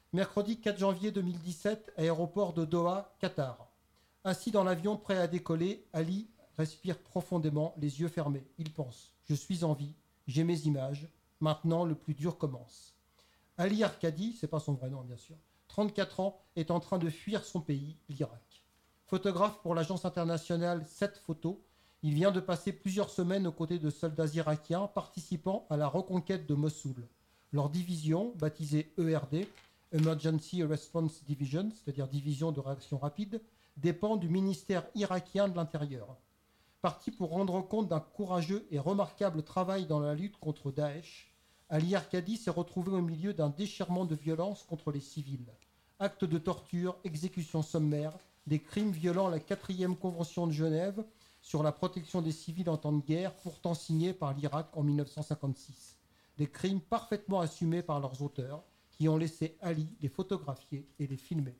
Mercredi quatre janvier deux mille dix-sept, aéroport de Doha, Qatar. Assis dans l'avion prêt à décoller, Ali respire profondément, les yeux fermés. Il pense « Je suis en vie, j'ai mes images, maintenant le plus dur commence ». Ali Arkadi, c'est pas son vrai nom bien sûr, trente-quatre ans, est en train de fuir son pays, l'Irak. Photographe pour l'agence internationale sept Photos, il vient de passer plusieurs semaines aux côtés de soldats irakiens participant à la reconquête de Mossoul. Leur division, baptisée E R D, Emergency Response Division, c'est-à-dire division de réaction rapide, dépend du ministère irakien de l'Intérieur. Parti pour rendre compte d'un courageux et remarquable travail dans la lutte contre Daesh, Ali Arkadi s'est retrouvé au milieu d'un déchirement de violence contre les civils. Actes de torture, exécutions sommaires, des crimes violant la quatrième convention de Genève sur la protection des civils en temps de guerre, pourtant signée par l'Irak en mille neuf cent cinquante-six. Des crimes parfaitement assumés par leurs auteurs, qui ont laissé Ali les photographier et les filmer.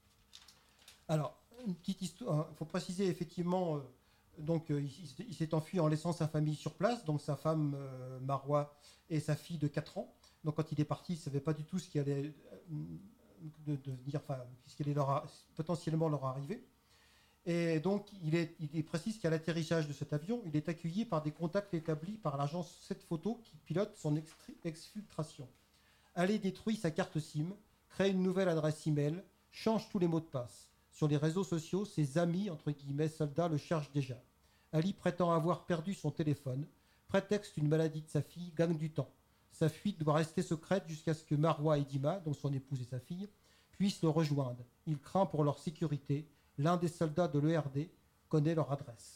Alors, une petite histoire, il faut préciser effectivement, euh, donc euh, il, il s'est enfui en laissant sa famille sur place, donc sa femme euh, Marwa et sa fille de quatre ans. Donc quand il est parti, il ne savait pas du tout ce qui allait euh, de, devenir, enfin, ce qui allait leur, potentiellement leur arriver. Et donc il, est, il est précise qu'à l'atterrissage de cet avion, il est accueilli par des contacts établis par l'agence sept Photos qui pilote son extri- exfiltration. Ali détruit sa carte SIM, crée une nouvelle adresse email, change tous les mots de passe. Sur les réseaux sociaux, ses amis, entre guillemets, soldats, le cherchent déjà. Ali prétend avoir perdu son téléphone, prétexte une maladie de sa fille, gagne du temps. Sa fuite doit rester secrète jusqu'à ce que Marwa et Dima, donc son épouse et sa fille, puissent le rejoindre. Il craint pour leur sécurité. L'un des soldats de l'E R D connaît leur adresse.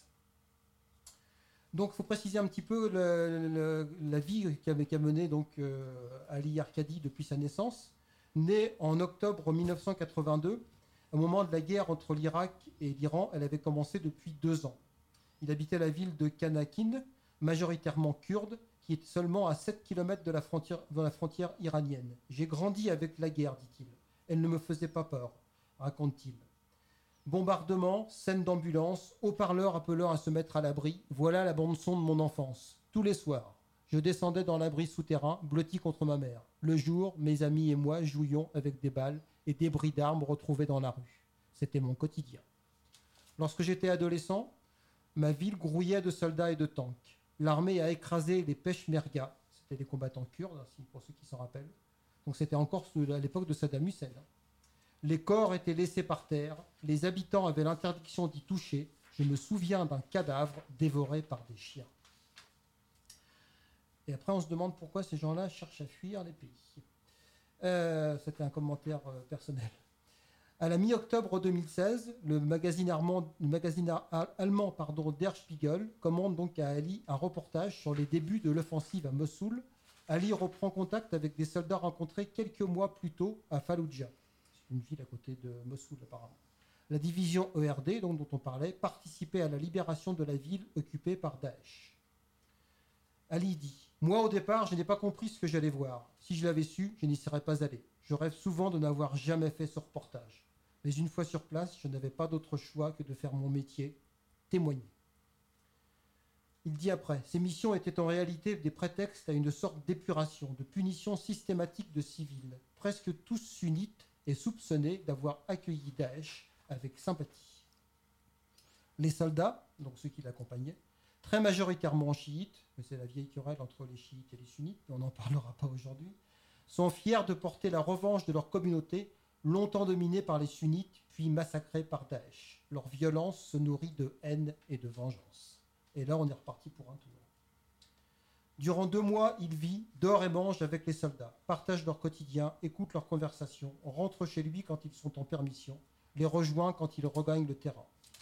Donc, il faut préciser un petit peu le, le, la vie qu'a, qu'a menée donc, euh, Ali Arkadi depuis sa naissance. Née en octobre mille neuf cent quatre-vingt-deux, au moment de la guerre entre l'Irak et l'Iran, elle avait commencé depuis deux ans. Il habitait la ville de Kanakin, majoritairement kurde, qui est seulement à sept kilomètres de la frontière, de la frontière iranienne. « J'ai grandi avec la guerre, dit-il. Elle ne me faisait pas peur, raconte-t-il. Bombardements, scènes d'ambulance, haut-parleurs appelant à se mettre à l'abri, voilà la bande-son de mon enfance. Tous les soirs, je descendais dans l'abri souterrain, blotti contre ma mère. Le jour, mes amis et moi jouions avec des balles et débris d'armes retrouvés dans la rue. C'était mon quotidien. Lorsque j'étais adolescent, ma ville grouillait de soldats et de tanks. L'armée a écrasé les Peshmerga, c'était des combattants kurdes, pour ceux qui s'en rappellent. Donc c'était encore à l'époque de Saddam Hussein. Les corps étaient laissés par terre, les habitants avaient l'interdiction d'y toucher. Je me souviens d'un cadavre dévoré par des chiens. Et après, on se demande pourquoi ces gens-là cherchent à fuir les pays. Euh, c'était un commentaire euh, personnel. À la mi-octobre deux mille seize, le magazine, Armand, le magazine allemand pardon, Der Spiegel commande donc à Ali un reportage sur les débuts de l'offensive à Mossoul. Ali reprend contact avec des soldats rencontrés quelques mois plus tôt à Falloujah, une ville à côté de Mossoul apparemment. La division E R D, donc, dont on parlait, participait à la libération de la ville occupée par Daesh. Ali dit « Moi, au départ, je n'ai pas compris ce que j'allais voir. Si je l'avais su, je n'y serais pas allé. Je rêve souvent de n'avoir jamais fait ce reportage. Mais une fois sur place, je n'avais pas d'autre choix que de faire mon métier, témoigner. » Il dit après, ces missions étaient en réalité des prétextes à une sorte d'épuration, de punition systématique de civils, presque tous sunnites et soupçonnés d'avoir accueilli Daesh avec sympathie. Les soldats, donc ceux qui l'accompagnaient, très majoritairement chiites, mais c'est la vieille querelle entre les chiites et les sunnites, mais on n'en parlera pas aujourd'hui, sont fiers de porter la revanche de leur communauté, longtemps dominée par les sunnites, puis massacrée par Daesh. Leur violence se nourrit de haine et de vengeance. Et là, on est reparti pour un tour. Durant deux mois, il vit, dort et mange avec les soldats, partage leur quotidien, écoute leurs conversations, rentre chez lui quand ils sont en permission, les rejoint quand ils regagnent le terrain.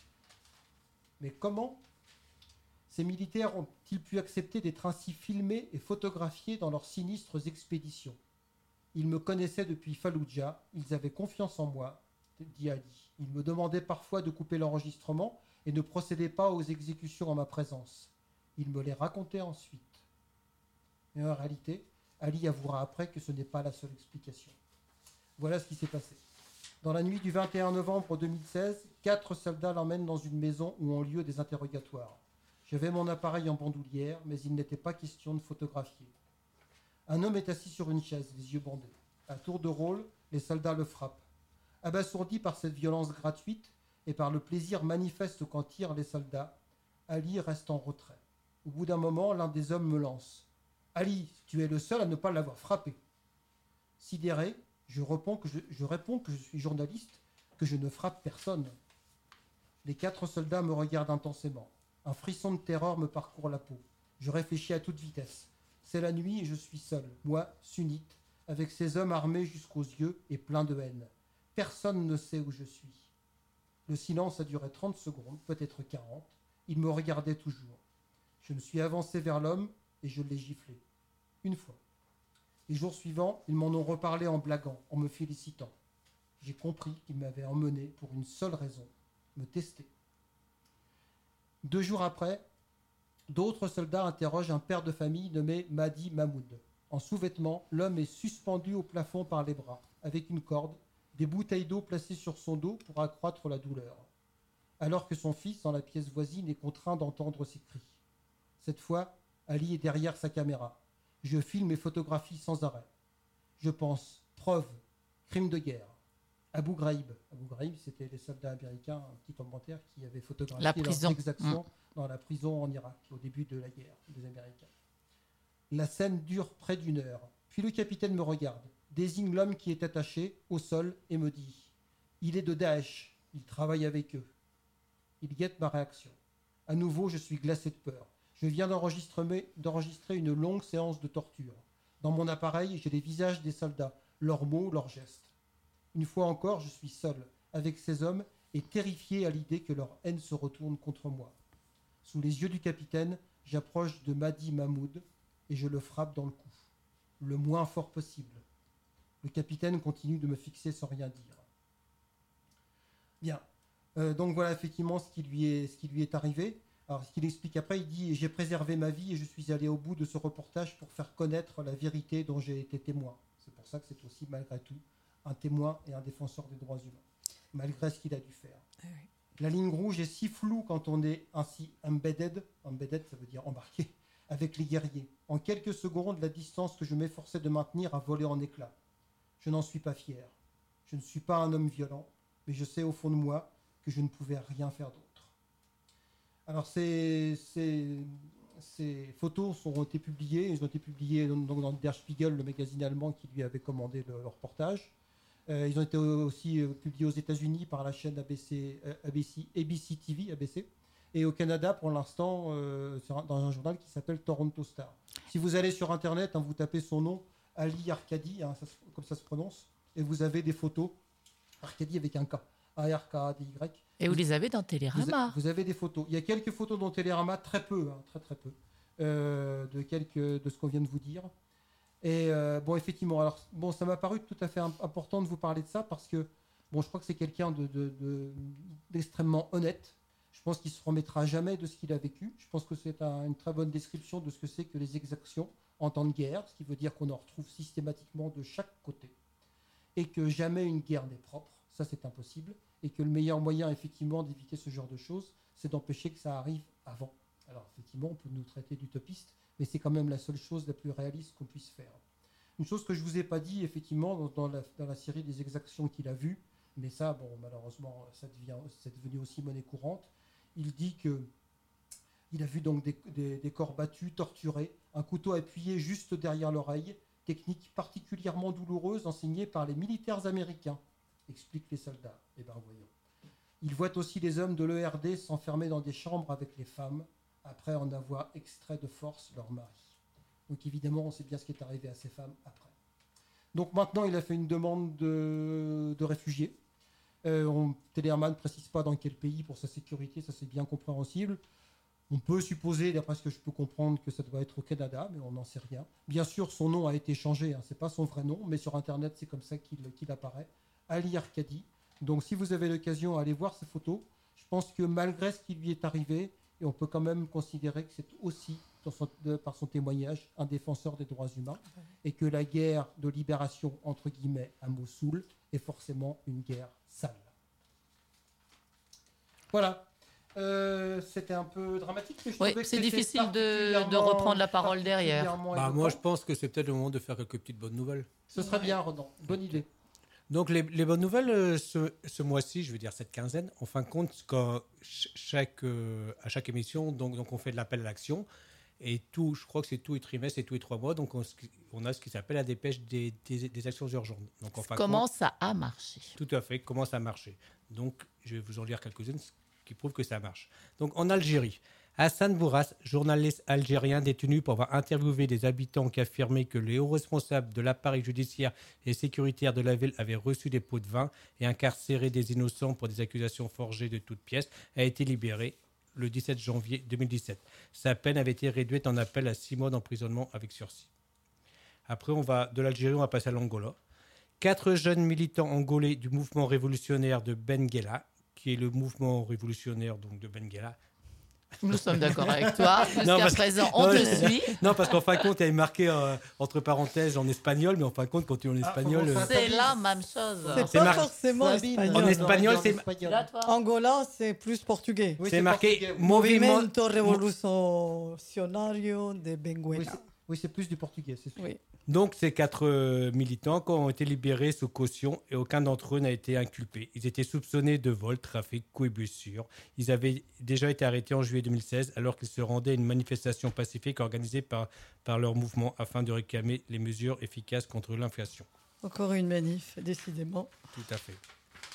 Mais comment ces militaires ont-ils pu accepter d'être ainsi filmés et photographiés dans leurs sinistres expéditions ? Ils me connaissaient depuis Falloujah, ils avaient confiance en moi, dit Ali. Ils me demandaient parfois de couper l'enregistrement et ne procédaient pas aux exécutions en ma présence. Ils me les racontaient ensuite. Mais en réalité, Ali avouera après que ce n'est pas la seule explication. Voilà ce qui s'est passé. Dans la nuit du vingt et un novembre deux mille seize, quatre soldats l'emmènent dans une maison où ont lieu des interrogatoires. J'avais mon appareil en bandoulière, mais il n'était pas question de photographier. Un homme est assis sur une chaise, les yeux bandés. À tour de rôle, Les soldats le frappent. Abasourdi par cette violence gratuite et par le plaisir manifeste qu'en tirent les soldats, Ali reste en retrait. Au bout d'un moment, l'un des hommes me lance. « Ali, tu es le seul à ne pas l'avoir frappé. » Sidéré, je réponds, que je, je réponds que je suis journaliste, que je ne frappe personne. Les quatre soldats me regardent intensément. Un frisson de terreur me parcourt la peau. Je réfléchis à toute vitesse. C'est la nuit et je suis seul, moi, sunnite, avec ces hommes armés jusqu'aux yeux et pleins de haine. Personne ne sait où je suis. Le silence a duré trente secondes, peut-être quarante. Il me regardait toujours. Je me suis avancé vers l'homme et je l'ai giflé. Une fois. Les jours suivants, ils m'en ont reparlé en blaguant, en me félicitant. J'ai compris qu'ils m'avaient emmené pour une seule raison, me tester. Deux jours après, d'autres soldats interrogent un père de famille nommé Madi Mahmoud. En sous-vêtements, l'homme est suspendu au plafond par les bras, avec une corde, des bouteilles d'eau placées sur son dos pour accroître la douleur. Alors que son fils, dans la pièce voisine, est contraint d'entendre ses cris. Cette fois, Ali est derrière sa caméra. Je filme et photographie sans arrêt. Je pense, preuve, crime de guerre. Abu Ghraib. Abu Ghraib, c'était les soldats américains, un petit commentaire, qui avaient photographié leurs exactions mmh. dans la prison en Irak, au début de la guerre des Américains. La scène dure près d'une heure. Puis le capitaine me regarde, désigne l'homme qui est attaché au sol et me dit « Il est de Daesh, il travaille avec eux. » Il guette ma réaction. À nouveau, je suis glacé de peur. Je viens d'enregistrer, d'enregistrer une longue séance de torture. Dans mon appareil, j'ai les visages des soldats, leurs mots, leurs gestes. Une fois encore, je suis seul, avec ces hommes, et terrifié à l'idée que leur haine se retourne contre moi. Sous les yeux du capitaine, j'approche de Madi Mahmoud et je le frappe dans le cou, le moins fort possible. Le capitaine continue de me fixer sans rien dire. Bien. Euh, donc voilà effectivement ce qui lui est, ce qui lui est arrivé. Alors ce qu'il explique après, il dit « J'ai préservé ma vie et je suis allé au bout de ce reportage pour faire connaître la vérité dont j'ai été témoin. » C'est pour ça que c'est aussi malgré tout un témoin et un défenseur des droits humains, malgré ce qu'il a dû faire. Ah oui. La ligne rouge est si floue quand on est ainsi embedded, embedded ça veut dire embarqué, avec les guerriers. En quelques secondes, la distance que je m'efforçais de maintenir a volé en éclats. Je n'en suis pas fier. Je ne suis pas un homme violent, mais je sais au fond de moi que je ne pouvais rien faire d'autre. Alors ces, ces, ces photos ont été publiées, ils ont été publiées donc dans Der Spiegel, le magazine allemand qui lui avait commandé le, le reportage. Euh, ils ont été aussi euh, publiés aux États-Unis par la chaîne A B C, euh, A B C, A B C T V, A B C, et au Canada pour l'instant euh, dans un journal qui s'appelle Toronto Star. Si vous allez sur Internet, hein, vous tapez son nom, Ali Arkadi, hein, ça, comme ça se prononce, et vous avez des photos, Arkadi avec un K, A R K A D Y. Et vous les avez dans Télérama. Vous, vous avez des photos. Il y a quelques photos dans Télérama, très peu, hein, très très peu, euh, de, quelques, de ce qu'on vient de vous dire. Et euh, bon, effectivement, alors, bon, ça m'a paru tout à fait important de vous parler de ça parce que bon, je crois que c'est quelqu'un de, de, de, d'extrêmement honnête. Je pense qu'il ne se remettra jamais de ce qu'il a vécu. Je pense que c'est un, une très bonne description de ce que c'est que les exactions en temps de guerre, ce qui veut dire qu'on en retrouve systématiquement de chaque côté. Et que jamais une guerre n'est propre, ça c'est impossible. Et que le meilleur moyen, effectivement, d'éviter ce genre de choses, c'est d'empêcher que ça arrive avant. Alors, effectivement, on peut nous traiter d'utopistes, mais c'est quand même la seule chose la plus réaliste qu'on puisse faire. Une chose que je ne vous ai pas dit, effectivement, dans, dans, la, dans la série des exactions qu'il a vues, mais ça, bon, malheureusement, ça devient, c'est devenu aussi monnaie courante. Il dit qu'il a vu donc des, des, des corps battus, torturés, un couteau appuyé juste derrière l'oreille, technique particulièrement douloureuse enseignée par les militaires américains, expliquent les soldats. Eh bien, voyons. Il voit aussi les hommes de l'E R D s'enfermer dans des chambres avec les femmes, après en avoir extrait de force leur mari. Donc évidemment, on sait bien ce qui est arrivé à ces femmes après. Donc maintenant, il a fait une demande de, de réfugiés. Euh, on, Télérama ne précise pas dans quel pays pour sa sécurité, ça c'est bien compréhensible. On peut supposer, d'après ce que je peux comprendre, que ça doit être au Canada, mais on n'en sait rien. Bien sûr, son nom a été changé, hein, ce n'est pas son vrai nom, mais sur Internet, c'est comme ça qu'il, qu'il apparaît. Ali Arkadi. Donc si vous avez l'occasion, allez voir ces photos. Je pense que malgré ce qui lui est arrivé, et on peut quand même considérer que c'est aussi, dans son, de, par son témoignage, un défenseur des droits humains, et que la guerre de libération, entre guillemets, à Mossoul, est forcément une guerre sale. Voilà. Euh, c'était un peu dramatique. Mais je oui, c'est difficile de, de reprendre la parole derrière. Bah, moi, je pense que c'est peut-être le moment de faire quelques petites bonnes nouvelles. Ce serait bien, Ronan. Bonne idée. Donc les, les bonnes nouvelles euh, ce, ce mois-ci, je veux dire cette quinzaine, en fin de compte, quand chaque, euh, à chaque émission, donc, donc on fait de l'appel à l'action. Et tout, je crois que c'est tous les trimestres et tous les trois mois, donc on, on a ce qui s'appelle la dépêche des, des, des actions urgentes. Donc, en fin comment de compte, ça a marché? Tout à fait, comment ça a marché. Donc je vais vous en lire quelques-unes qui prouvent que ça marche. Donc en Algérie, Hassan Bourras, journaliste algérien détenu pour avoir interviewé des habitants qui affirmaient que les hauts responsables de l'appareil judiciaire et sécuritaire de la ville avaient reçu des pots de vin et incarcéré des innocents pour des accusations forgées de toutes pièces, a été libéré le dix-sept janvier deux mille dix-sept. Sa peine avait été réduite en appel à six mois d'emprisonnement avec sursis. Après, on va de l'Algérie, on va passer à l'Angola. Quatre jeunes militants angolais du mouvement révolutionnaire de Benguela, qui est le mouvement révolutionnaire donc, de Benguela. Nous sommes d'accord avec toi. Jusqu'à parce, présent, on non, te je, suit. Non, parce qu'en fin de compte, elle est marquée euh, entre parenthèses en espagnol, mais en fin de compte, quand tu es en espagnol... Ah, c'est euh, la même chose. C'est, c'est pas mar- forcément espagnol. En espagnol, c'est... Là, Angola, c'est plus portugais. Oui, c'est, c'est marqué Movimento Revolucionario de Benguela. Oui, c'est, oui, c'est plus du portugais, c'est sûr. Oui. Donc, ces quatre euh, militants ont été libérés sous caution et aucun d'entre eux n'a été inculpé. Ils étaient soupçonnés de vol, trafic, coups et blessures. Ils avaient déjà été arrêtés en juillet deux mille seize alors qu'ils se rendaient à une manifestation pacifique organisée par, par leur mouvement afin de réclamer les mesures efficaces contre l'inflation. Encore une manif, décidément. Tout à fait.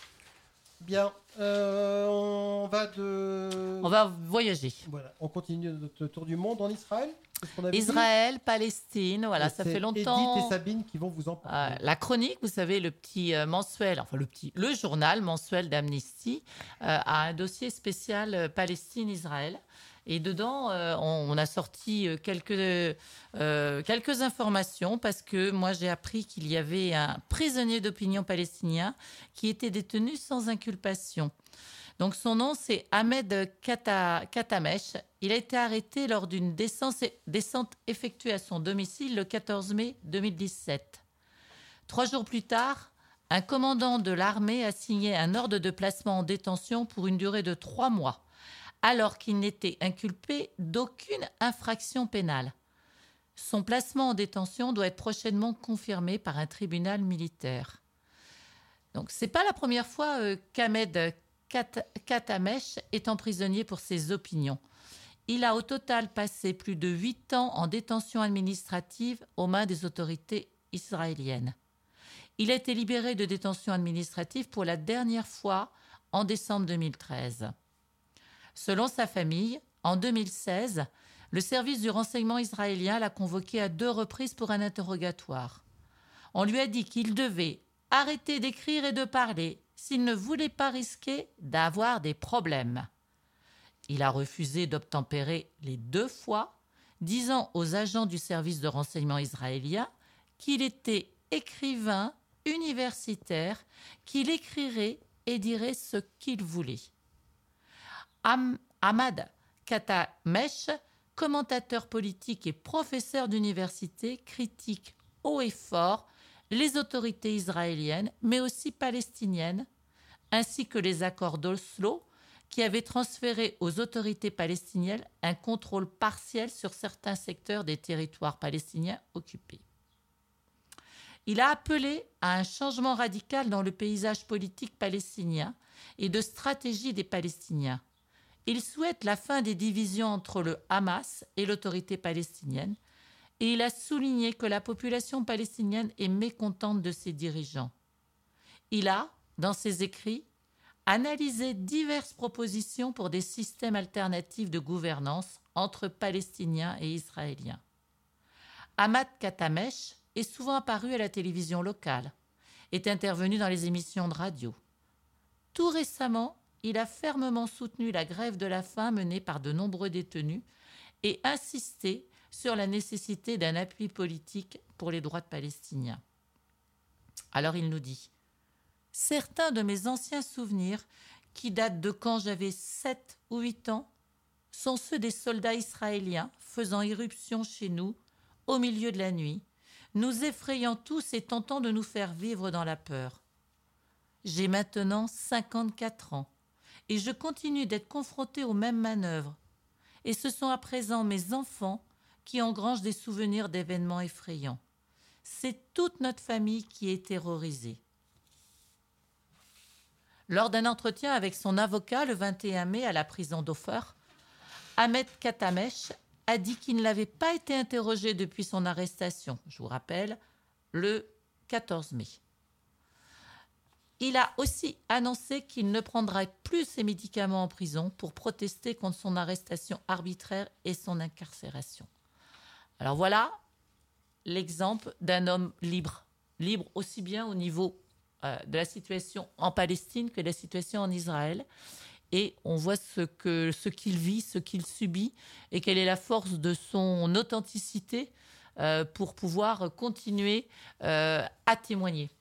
Bien, euh, on va de... On va voyager. Voilà, on continue notre tour du monde en Israël. Israël, vu Palestine, voilà, et ça fait longtemps. Edith et Sabine qui vont vous en parler. Euh, la chronique, vous savez, le petit euh, mensuel, enfin le petit, le journal mensuel d'Amnesty euh, a un dossier spécial euh, Palestine-Israël. Et dedans, euh, on, on a sorti euh, quelques, euh, quelques informations parce que moi, j'ai appris qu'il y avait un prisonnier d'opinion palestinien qui était détenu sans inculpation. Donc, son nom, c'est Ahmed Kata, Katamesh. Il a été arrêté lors d'une descente, descente effectuée à son domicile le quatorze mai deux mille dix-sept. Trois jours plus tard, un commandant de l'armée a signé un ordre de placement en détention pour une durée de trois mois, alors qu'il n'était inculpé d'aucune infraction pénale. Son placement en détention doit être prochainement confirmé par un tribunal militaire. Donc, ce n'est pas la première fois euh, qu'Ahmed Katamesh est emprisonné pour ses opinions. Il a au total passé plus de huit ans en détention administrative aux mains des autorités israéliennes. Il a été libéré de détention administrative pour la dernière fois en décembre deux mille treize. Selon sa famille, en deux mille seize, le service du renseignement israélien l'a convoqué à deux reprises pour un interrogatoire. On lui a dit qu'il devait arrêter d'écrire et de parler s'il ne voulait pas risquer d'avoir des problèmes. Il a refusé d'obtempérer les deux fois, disant aux agents du service de renseignement israélien qu'il était écrivain universitaire, qu'il écrirait et dirait ce qu'il voulait. Am- Ahmad Katamesh, commentateur politique et professeur d'université, critique haut et fort les autorités israéliennes, mais aussi palestiniennes, ainsi que les accords d'Oslo, qui avaient transféré aux autorités palestiniennes un contrôle partiel sur certains secteurs des territoires palestiniens occupés. Il a appelé à un changement radical dans le paysage politique palestinien et de stratégie des Palestiniens. Il souhaite la fin des divisions entre le Hamas et l'autorité palestinienne, et il a souligné que la population palestinienne est mécontente de ses dirigeants. Il a, dans ses écrits, analysé diverses propositions pour des systèmes alternatifs de gouvernance entre Palestiniens et Israéliens. Ahmad Katamesh est souvent apparu à la télévision locale, est intervenu dans les émissions de radio. Tout récemment, il a fermement soutenu la grève de la faim menée par de nombreux détenus et insisté sur la nécessité d'un appui politique pour les droits de Palestiniens. Alors il nous dit « Certains de mes anciens souvenirs, qui datent de quand j'avais sept ou huit ans, sont ceux des soldats israéliens faisant irruption chez nous au milieu de la nuit, nous effrayant tous et tentant de nous faire vivre dans la peur. J'ai maintenant cinquante-quatre ans et je continue d'être confronté aux mêmes manœuvres. Et ce sont à présent mes enfants qui engrangent des souvenirs d'événements effrayants. C'est toute notre famille qui est terrorisée. » Lors d'un entretien avec son avocat le vingt et un mai à la prison d'Ofer, Ahmed Katamesh a dit qu'il n'avait pas été interrogé depuis son arrestation, je vous rappelle, le quatorze mai. Il a aussi annoncé qu'il ne prendrait plus ses médicaments en prison pour protester contre son arrestation arbitraire et son incarcération. Alors voilà l'exemple d'un homme libre, libre aussi bien au niveau euh, de la situation en Palestine que de la situation en Israël. Et on voit ce, que, ce qu'il vit, ce qu'il subit et quelle est la force de son authenticité euh, pour pouvoir continuer euh, à témoigner.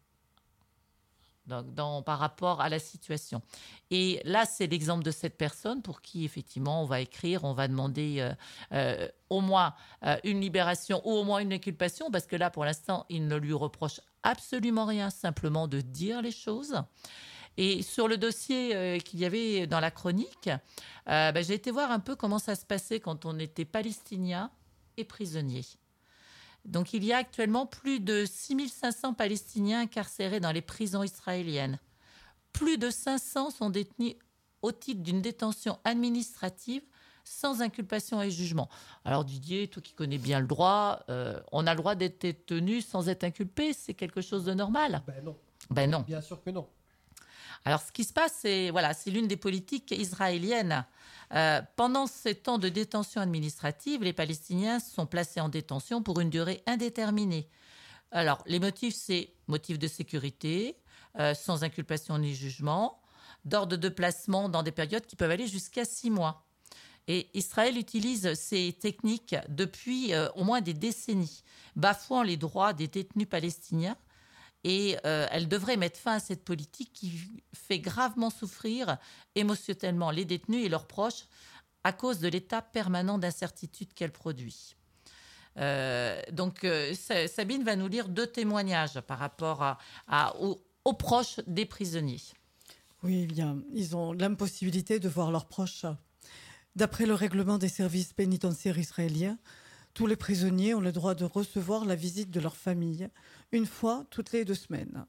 Donc, dans, par rapport à la situation. Et là, c'est l'exemple de cette personne pour qui, effectivement, on va écrire, on va demander euh, euh, au moins euh, une libération ou au moins une inculpation, parce que là, pour l'instant, il ne lui reproche absolument rien, simplement de dire les choses. Et sur le dossier euh, qu'il y avait dans la chronique, euh, bah, j'ai été voir un peu comment ça se passait quand on était palestinien et prisonnier. Donc, il y a actuellement plus de six mille cinq cents Palestiniens incarcérés dans les prisons israéliennes. Plus de cinq cents sont détenus au titre d'une détention administrative sans inculpation et jugement. Alors, Didier, toi qui connais bien le droit, euh, on a le droit d'être détenu sans être inculpé, c'est quelque chose de normal? Ben non. Ben non. Bien sûr que non. Alors, ce qui se passe, c'est, voilà, c'est l'une des politiques israéliennes. Euh, pendant ces temps de détention administrative, les Palestiniens sont placés en détention pour une durée indéterminée. Alors, les motifs, c'est motifs de sécurité, euh, sans inculpation ni jugement, d'ordre de placement dans des périodes qui peuvent aller jusqu'à six mois. Et Israël utilise ces techniques depuis euh, au moins des décennies, bafouant les droits des détenus palestiniens. Et euh, elle devrait mettre fin à cette politique qui fait gravement souffrir émotionnellement les détenus et leurs proches à cause de l'état permanent d'incertitude qu'elle produit. Euh, donc, euh, Sabine va nous lire deux témoignages par rapport à, à, aux, aux proches des prisonniers. Oui, bien, ils ont l'impossibilité de voir leurs proches. D'après le règlement des services pénitentiaires israéliens, tous les prisonniers ont le droit de recevoir la visite de leur famille une fois toutes les deux semaines.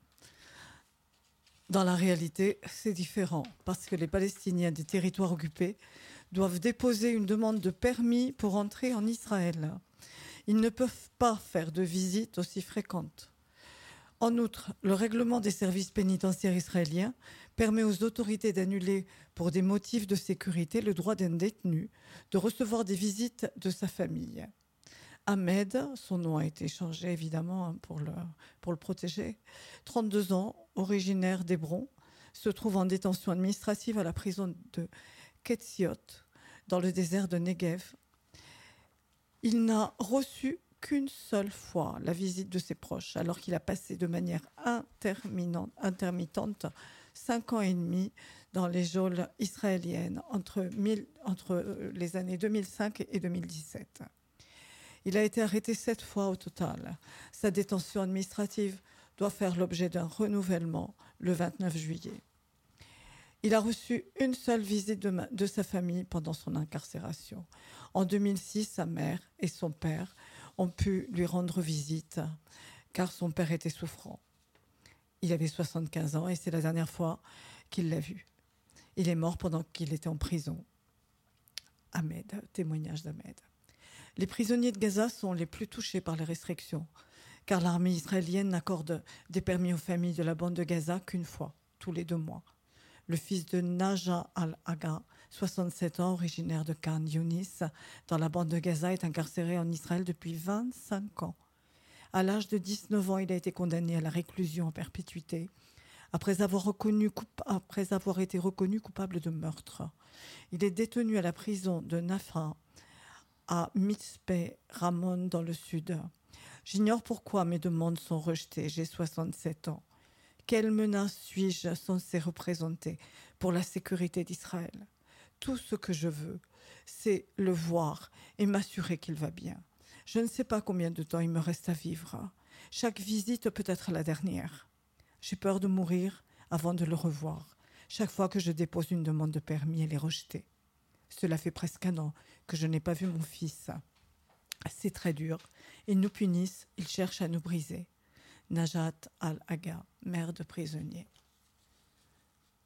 Dans la réalité, c'est différent parce que les Palestiniens des territoires occupés doivent déposer une demande de permis pour entrer en Israël. Ils ne peuvent pas faire de visites aussi fréquentes. En outre, le règlement des services pénitentiaires israéliens permet aux autorités d'annuler pour des motifs de sécurité le droit d'un détenu de recevoir des visites de sa famille. Ahmed, son nom a été changé évidemment pour le, pour le protéger, trente-deux ans, originaire d'Hébron, se trouve en détention administrative à la prison de Ketziot, dans le désert de Negev. Il n'a reçu qu'une seule fois la visite de ses proches, alors qu'il a passé de manière intermittente cinq ans et demi dans les geôles israéliennes entre, mille, entre les années deux mille cinq et deux mille dix-sept. Il a été arrêté sept fois au total. Sa détention administrative doit faire l'objet d'un renouvellement le vingt-neuf juillet. Il a reçu une seule visite de, ma, de sa famille pendant son incarcération. En deux mille six, sa mère et son père ont pu lui rendre visite car son père était souffrant. Il avait soixante-quinze ans et c'est la dernière fois qu'il l'a vu. Il est mort pendant qu'il était en prison. Ahmed, témoignage d'Ahmed. Les prisonniers de Gaza sont les plus touchés par les restrictions, car l'armée israélienne n'accorde des permis aux familles de la bande de Gaza qu'une fois, tous les deux mois. Le fils de Naja al-Agha, soixante-sept ans, originaire de Khan Younis, dans la bande de Gaza, est incarcéré en Israël depuis vingt-cinq ans. À l'âge de dix-neuf ans, il a été condamné à la réclusion en perpétuité, après avoir, reconnu, après avoir été reconnu coupable de meurtre. Il est détenu à la prison de Nafra, à Mitzpeh Ramon dans le sud. J'ignore pourquoi mes demandes sont rejetées. J'ai soixante-sept ans. Quelle menace suis-je censé représenter pour la sécurité d'Israël? Tout ce que je veux, c'est le voir et m'assurer qu'il va bien. Je ne sais pas combien de temps il me reste à vivre. Chaque visite peut être la dernière. J'ai peur de mourir avant de le revoir. Chaque fois que je dépose une demande de permis, elle est rejetée. Cela fait presque un an que je n'ai pas vu mon fils. C'est très dur. Ils nous punissent, ils cherchent à nous briser. Najat al-Agha, mère de prisonnier.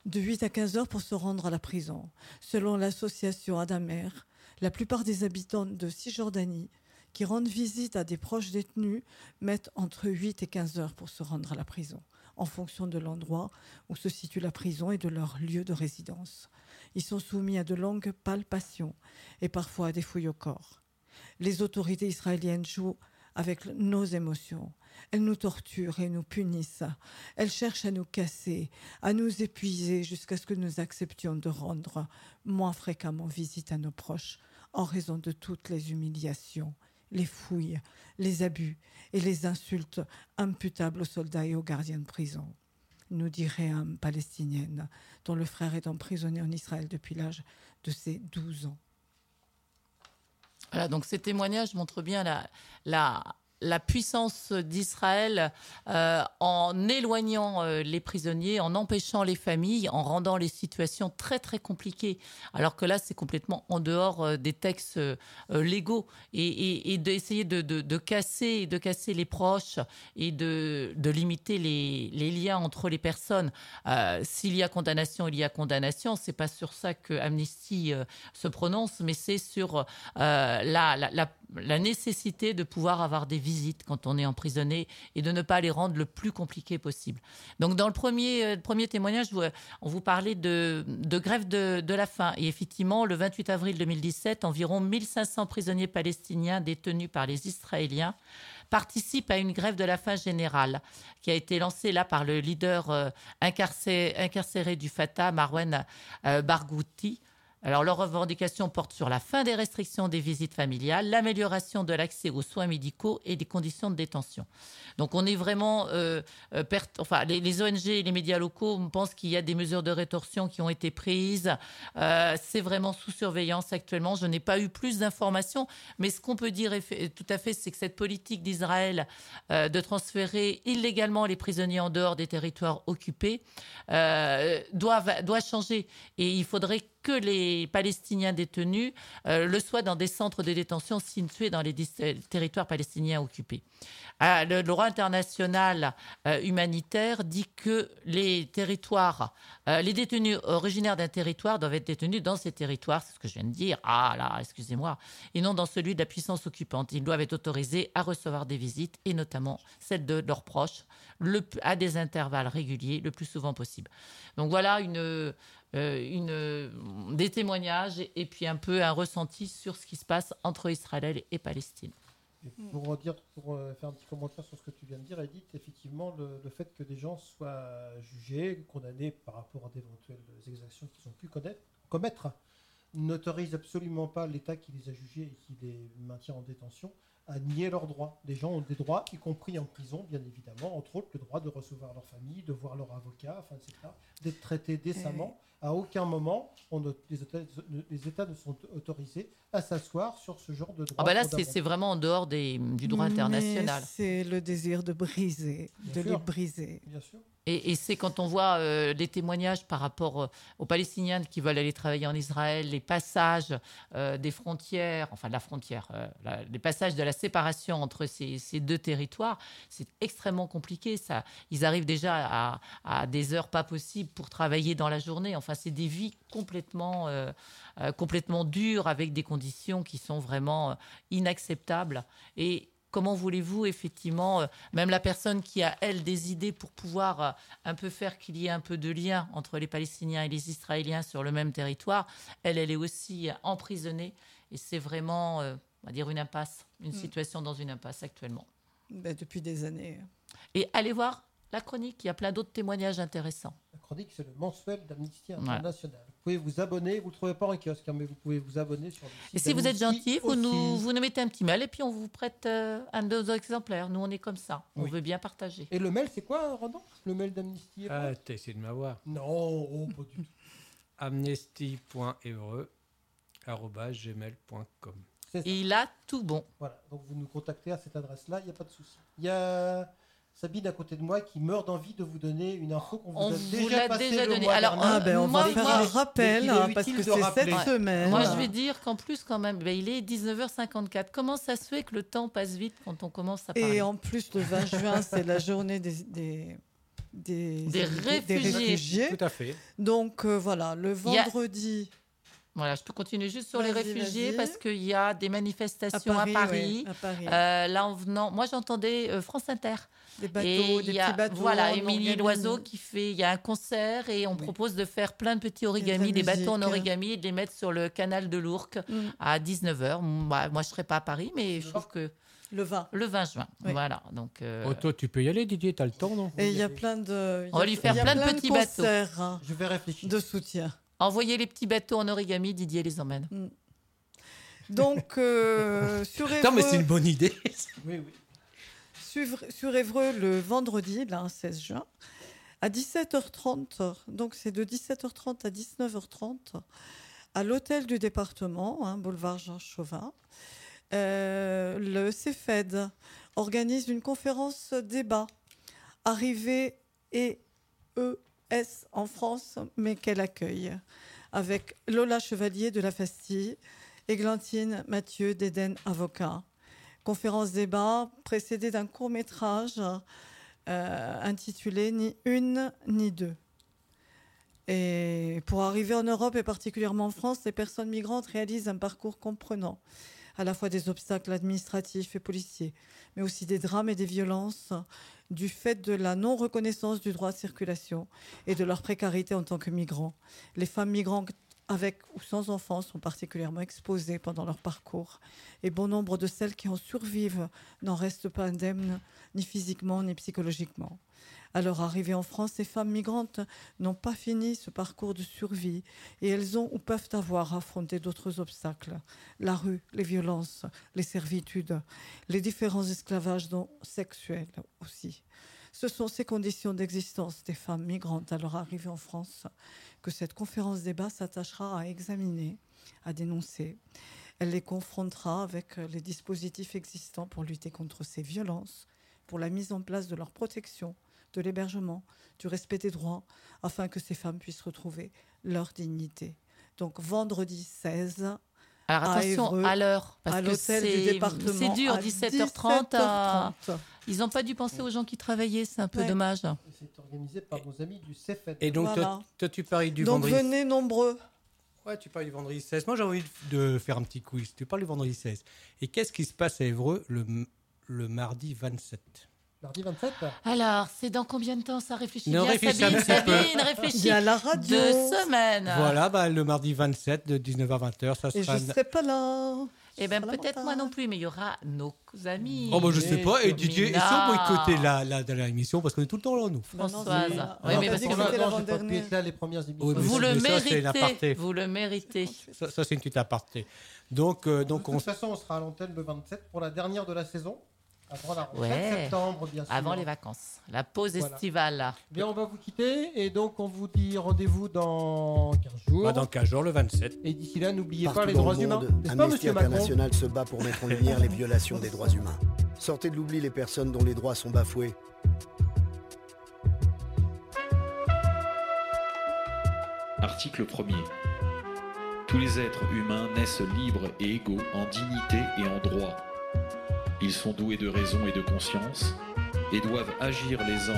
de huit à quinze heures pour se rendre à la prison. Selon l'association Adamer, la plupart des habitants de Cisjordanie qui rendent visite à des proches détenus mettent entre huit et quinze heures pour se rendre à la prison, en fonction de l'endroit où se situe la prison et de leur lieu de résidence. Ils sont soumis à de longues palpations et parfois à des fouilles au corps. Les autorités israéliennes jouent avec nos émotions. Elles nous torturent et nous punissent. Elles cherchent à nous casser, à nous épuiser jusqu'à ce que nous acceptions de rendre moins fréquemment visite à nos proches en raison de toutes les humiliations, les fouilles, les abus et les insultes imputables aux soldats et aux gardiens de prison, nous dit Réham, palestinienne, dont le frère est emprisonné en Israël depuis l'âge de ses douze ans. Voilà, donc ces témoignages montrent bien la, la, la puissance d'Israël euh, en éloignant euh, les prisonniers, en empêchant les familles, en rendant les situations très très compliquées. Alors que là, c'est complètement en dehors euh, des textes euh, légaux et, et, et d'essayer de, de, de casser, de casser les proches et de, de limiter les, les liens entre les personnes. Euh, s'il y a condamnation, il y a condamnation. C'est pas sur ça que Amnesty euh, se prononce, mais c'est sur euh, la, la, la, la nécessité de pouvoir avoir des visites quand on est emprisonné et de ne pas les rendre le plus compliqué possible. Donc dans le premier, euh, premier témoignage, on vous parlait de, de grève de, de la faim. Et effectivement, le vingt-huit avril deux mille dix-sept, environ mille cinq cents prisonniers palestiniens détenus par les Israéliens participent à une grève de la faim générale qui a été lancée là par le leader euh, incarcéré, incarcéré du Fatah, Marwan euh, Barghouti. Alors, leurs revendications portent sur la fin des restrictions des visites familiales, l'amélioration de l'accès aux soins médicaux et des conditions de détention. Donc, on est vraiment... Euh, euh, pert... enfin, les, les O N G et les médias locaux pensent qu'il y a des mesures de rétorsion qui ont été prises. Euh, c'est vraiment sous surveillance actuellement. Je n'ai pas eu plus d'informations, mais ce qu'on peut dire tout à fait, c'est que cette politique d'Israël euh, de transférer illégalement les prisonniers en dehors des territoires occupés euh, doit, doit changer. Et il faudrait que les Palestiniens détenus euh, le soient dans des centres de détention situés dans les dis- territoires palestiniens occupés. Ah, le droit international euh, humanitaire dit que les territoires, euh, les détenus originaires d'un territoire doivent être détenus dans ces territoires, c'est ce que je viens de dire, ah là, excusez-moi, et non dans celui de la puissance occupante. Ils doivent être autorisés à recevoir des visites, et notamment celles de leurs proches, le, à des intervalles réguliers, le plus souvent possible. Donc voilà une... Euh, une, des témoignages et, et puis un peu un ressenti sur ce qui se passe entre Israël et Palestine. Et pour, dire, pour faire un petit commentaire sur ce que tu viens de dire, Edith, effectivement, le, le fait que des gens soient jugés, condamnés par rapport à d'éventuelles exactions qu'ils ont pu connaître, commettre, n'autorise absolument pas l'État qui les a jugés et qui les maintient en détention à nier leurs droits. Les gens ont des droits, y compris en prison, bien évidemment, entre autres le droit de recevoir leur famille, de voir leur avocat, enfin, et cetera, d'être traités décemment. À aucun moment, on ne, les, États, les États ne sont autorisés à s'asseoir sur ce genre de droit. Ah bah là, c'est, c'est vraiment en dehors des, du droit Mais international. C'est le désir de briser, Bien de sûr. les briser. Bien sûr. Et, et c'est quand on voit euh, les témoignages par rapport euh, aux Palestiniens qui veulent aller travailler en Israël, les passages euh, des frontières, enfin de la frontière, euh, la, les passages de la séparation entre ces, ces deux territoires, c'est extrêmement compliqué. Ça, ils arrivent déjà à, à des heures pas possibles pour travailler dans la journée. Enfin, c'est des vies complètement, euh, euh, complètement dures avec des conditions qui sont vraiment euh, inacceptables. Et comment voulez-vous, effectivement, euh, même la personne qui a, elle, des idées pour pouvoir euh, un peu faire qu'il y ait un peu de lien entre les Palestiniens et les Israéliens sur le même territoire, elle, elle est aussi euh, emprisonnée. Et c'est vraiment, euh, on va dire, une impasse, une Mm. situation dans une impasse actuellement. Ben, depuis des années. Et allez voir la chronique, il y a plein d'autres témoignages intéressants. La chronique, c'est le mensuel d'Amnesty Voilà. International. Vous pouvez vous abonner, vous ne le trouvez pas en kiosque, hein, mais vous pouvez vous abonner sur le site Et si vous êtes d'Amnesty gentil, vous aussi. nous, vous nous mettez un petit mail et puis on vous prête euh, un de nos exemplaires. Nous, on est comme ça. On Oui. veut bien partager. Et le mail, c'est quoi, Ronan? Le mail d'Amnesty Ah, t'as essayé de m'avoir. Non, oh, pas du tout. amnesty point evreux arobase gmail point com. C'est ça. Et il a tout bon. Voilà, donc vous nous contactez à cette adresse-là, il n'y a pas de souci. Il y a Sabine à côté de moi qui meurt d'envie de vous donner une info qu'on vous On a vous déjà l'a passée déjà le donnée. mois Alors, dernier. Ah ben on moi- va faire moi- un rappel, mais il est hein, utile parce que de c'est rappeler. cette semaine. Moi, je vais dire qu'en plus, quand même, ben, il est dix-neuf heures cinquante-quatre. Comment ça se fait que le temps passe vite quand on commence à parler? Et en plus, le vingt juin, c'est la journée des, des, des, Des des réfugiés. réfugiés. Tout à fait. Donc euh, voilà, le Il y a- vendredi. Voilà, je peux continuer juste sur les Vas-y, réfugiés vas-y. parce qu'il y a des manifestations À à Paris, Paris. ouais, à Paris. Euh, là, en venant, moi j'entendais euh, France Inter. Des bateaux, Et des il y a, petits bateaux. Voilà, on Émilie organise- Loiseau qui fait, il y a un concert et on Oui. propose de faire plein de petits origamis, Il y a de des la bateaux en musique. origami et de les mettre sur le canal de l'Ourcq Mm. à dix-neuf heures. Moi, moi, je ne serai pas à Paris, mais je trouve que Le vingt. le vingt juin. Oui. Voilà, donc. euh, Oh, toi, tu peux y aller, Didier, t'as le temps, non? Et il y a plein de. On va lui faire il y a plein de petits bateaux. concerts, hein, Je vais réfléchir. de soutien. Envoyez les petits bateaux en origami, Didier les emmène. Donc, euh, sur Évreux, Non, mais c'est une bonne idée. Oui, oui. sur, sur Évreux, le vendredi, là, seize juin, à dix-sept heures trente, donc c'est de dix-sept heures trente à dix-neuf heures trente, à l'hôtel du département, hein, boulevard Jean Chauvin, euh, le C F E D organise une conférence débat, arrivée et E S en France, mais qu'elle accueille, avec Lola Chevalier de la Fastille, Églantine Mathieu d'Éden Avocat. Conférence débat précédée d'un court-métrage euh, intitulé Ni une ni deux. Et pour arriver en Europe et particulièrement en France, les personnes migrantes réalisent un parcours comprenant à la fois des obstacles administratifs et policiers, mais aussi des drames et des violences du fait de la non-reconnaissance du droit de circulation et de leur précarité en tant que migrants. Les femmes migrantes avec ou sans enfants sont particulièrement exposées pendant leur parcours et bon nombre de celles qui en survivent n'en restent pas indemnes ni physiquement ni psychologiquement. À leur arrivée en France, ces femmes migrantes n'ont pas fini ce parcours de survie et elles ont ou peuvent avoir affronté d'autres obstacles. La rue, les violences, les servitudes, les différents esclavages dont sexuels aussi. Ce sont ces conditions d'existence des femmes migrantes à leur arrivée en France que cette conférence débat s'attachera à examiner, à dénoncer. Elle les confrontera avec les dispositifs existants pour lutter contre ces violences, pour la mise en place de leur protection, de l'hébergement, du respect des droits, afin que ces femmes puissent retrouver leur dignité. Donc vendredi seize, Alors à attention Évreux, à l'heure, parce à que l'hôtel du c'est département, c'est dur, à dix-sept heures trente. à- dix-sept heures trente. Ils n'ont pas dû penser aux gens qui travaillaient, c'est un peu Ouais. dommage. C'est organisé par nos amis du C F E D. Et donc, Voilà. toi, toi, tu paries du Donc vendredi. venez nombreux. Ouais, tu parles du vendredi seize. Moi, j'ai envie de faire un petit quiz. Tu parles du vendredi seize. Et qu'est-ce qui se passe à Évreux le, le mardi vingt-sept? Mardi vingt-sept. Alors, c'est dans combien de temps ça réfléchit Ne bien, réfléchis Sabine, un petit peu. Sabine, réfléchis. Il y a la radio. Deux semaines. Voilà, bah, le mardi vingt-sept de dix-neuf à vingt heures, ça Et sera... je ne serai pas là. Eh bien, Ce sera la peut-être moi non plus, mais il y aura nos amis. Oh, bah, je sais pas. Et Didier, est-ce Mina. qu'on boycotter la, la dernière émission? Parce qu'on est tout le temps là, nous. Non, non, Françoise. c'est- Oui, Ah, mais t'as parce dit qu'on que a- c'était Non, j'ai pas pu l'avant-dernière. être là les premières émissions. Oui, mais Vous ça- le mais ça, c'est une aparté. méritez. Vous le méritez. Ça, ça, c'est une petite aparté. Donc, euh, donc De on... toute façon, on sera à l'antenne le vingt-sept pour la dernière de la saison. Avant la rentrée Ouais. de septembre, bien sûr. Avant les vacances. La pause Voilà. estivale. Bien, on va vous quitter et donc on vous dit rendez-vous dans quinze jours. bah, dans quinze jours, le vingt-sept. Et d'ici là, n'oubliez Partout pas les dans droits le humains. monde, N'est-ce pas, Amnesty monsieur Macron? International se bat pour mettre en lumière les violations des droits humains. Sortez de l'oubli les personnes dont les droits sont bafoués. Article premier. Tous les êtres humains naissent libres et égaux en dignité et en droit. Ils sont doués de raison et de conscience et doivent agir les uns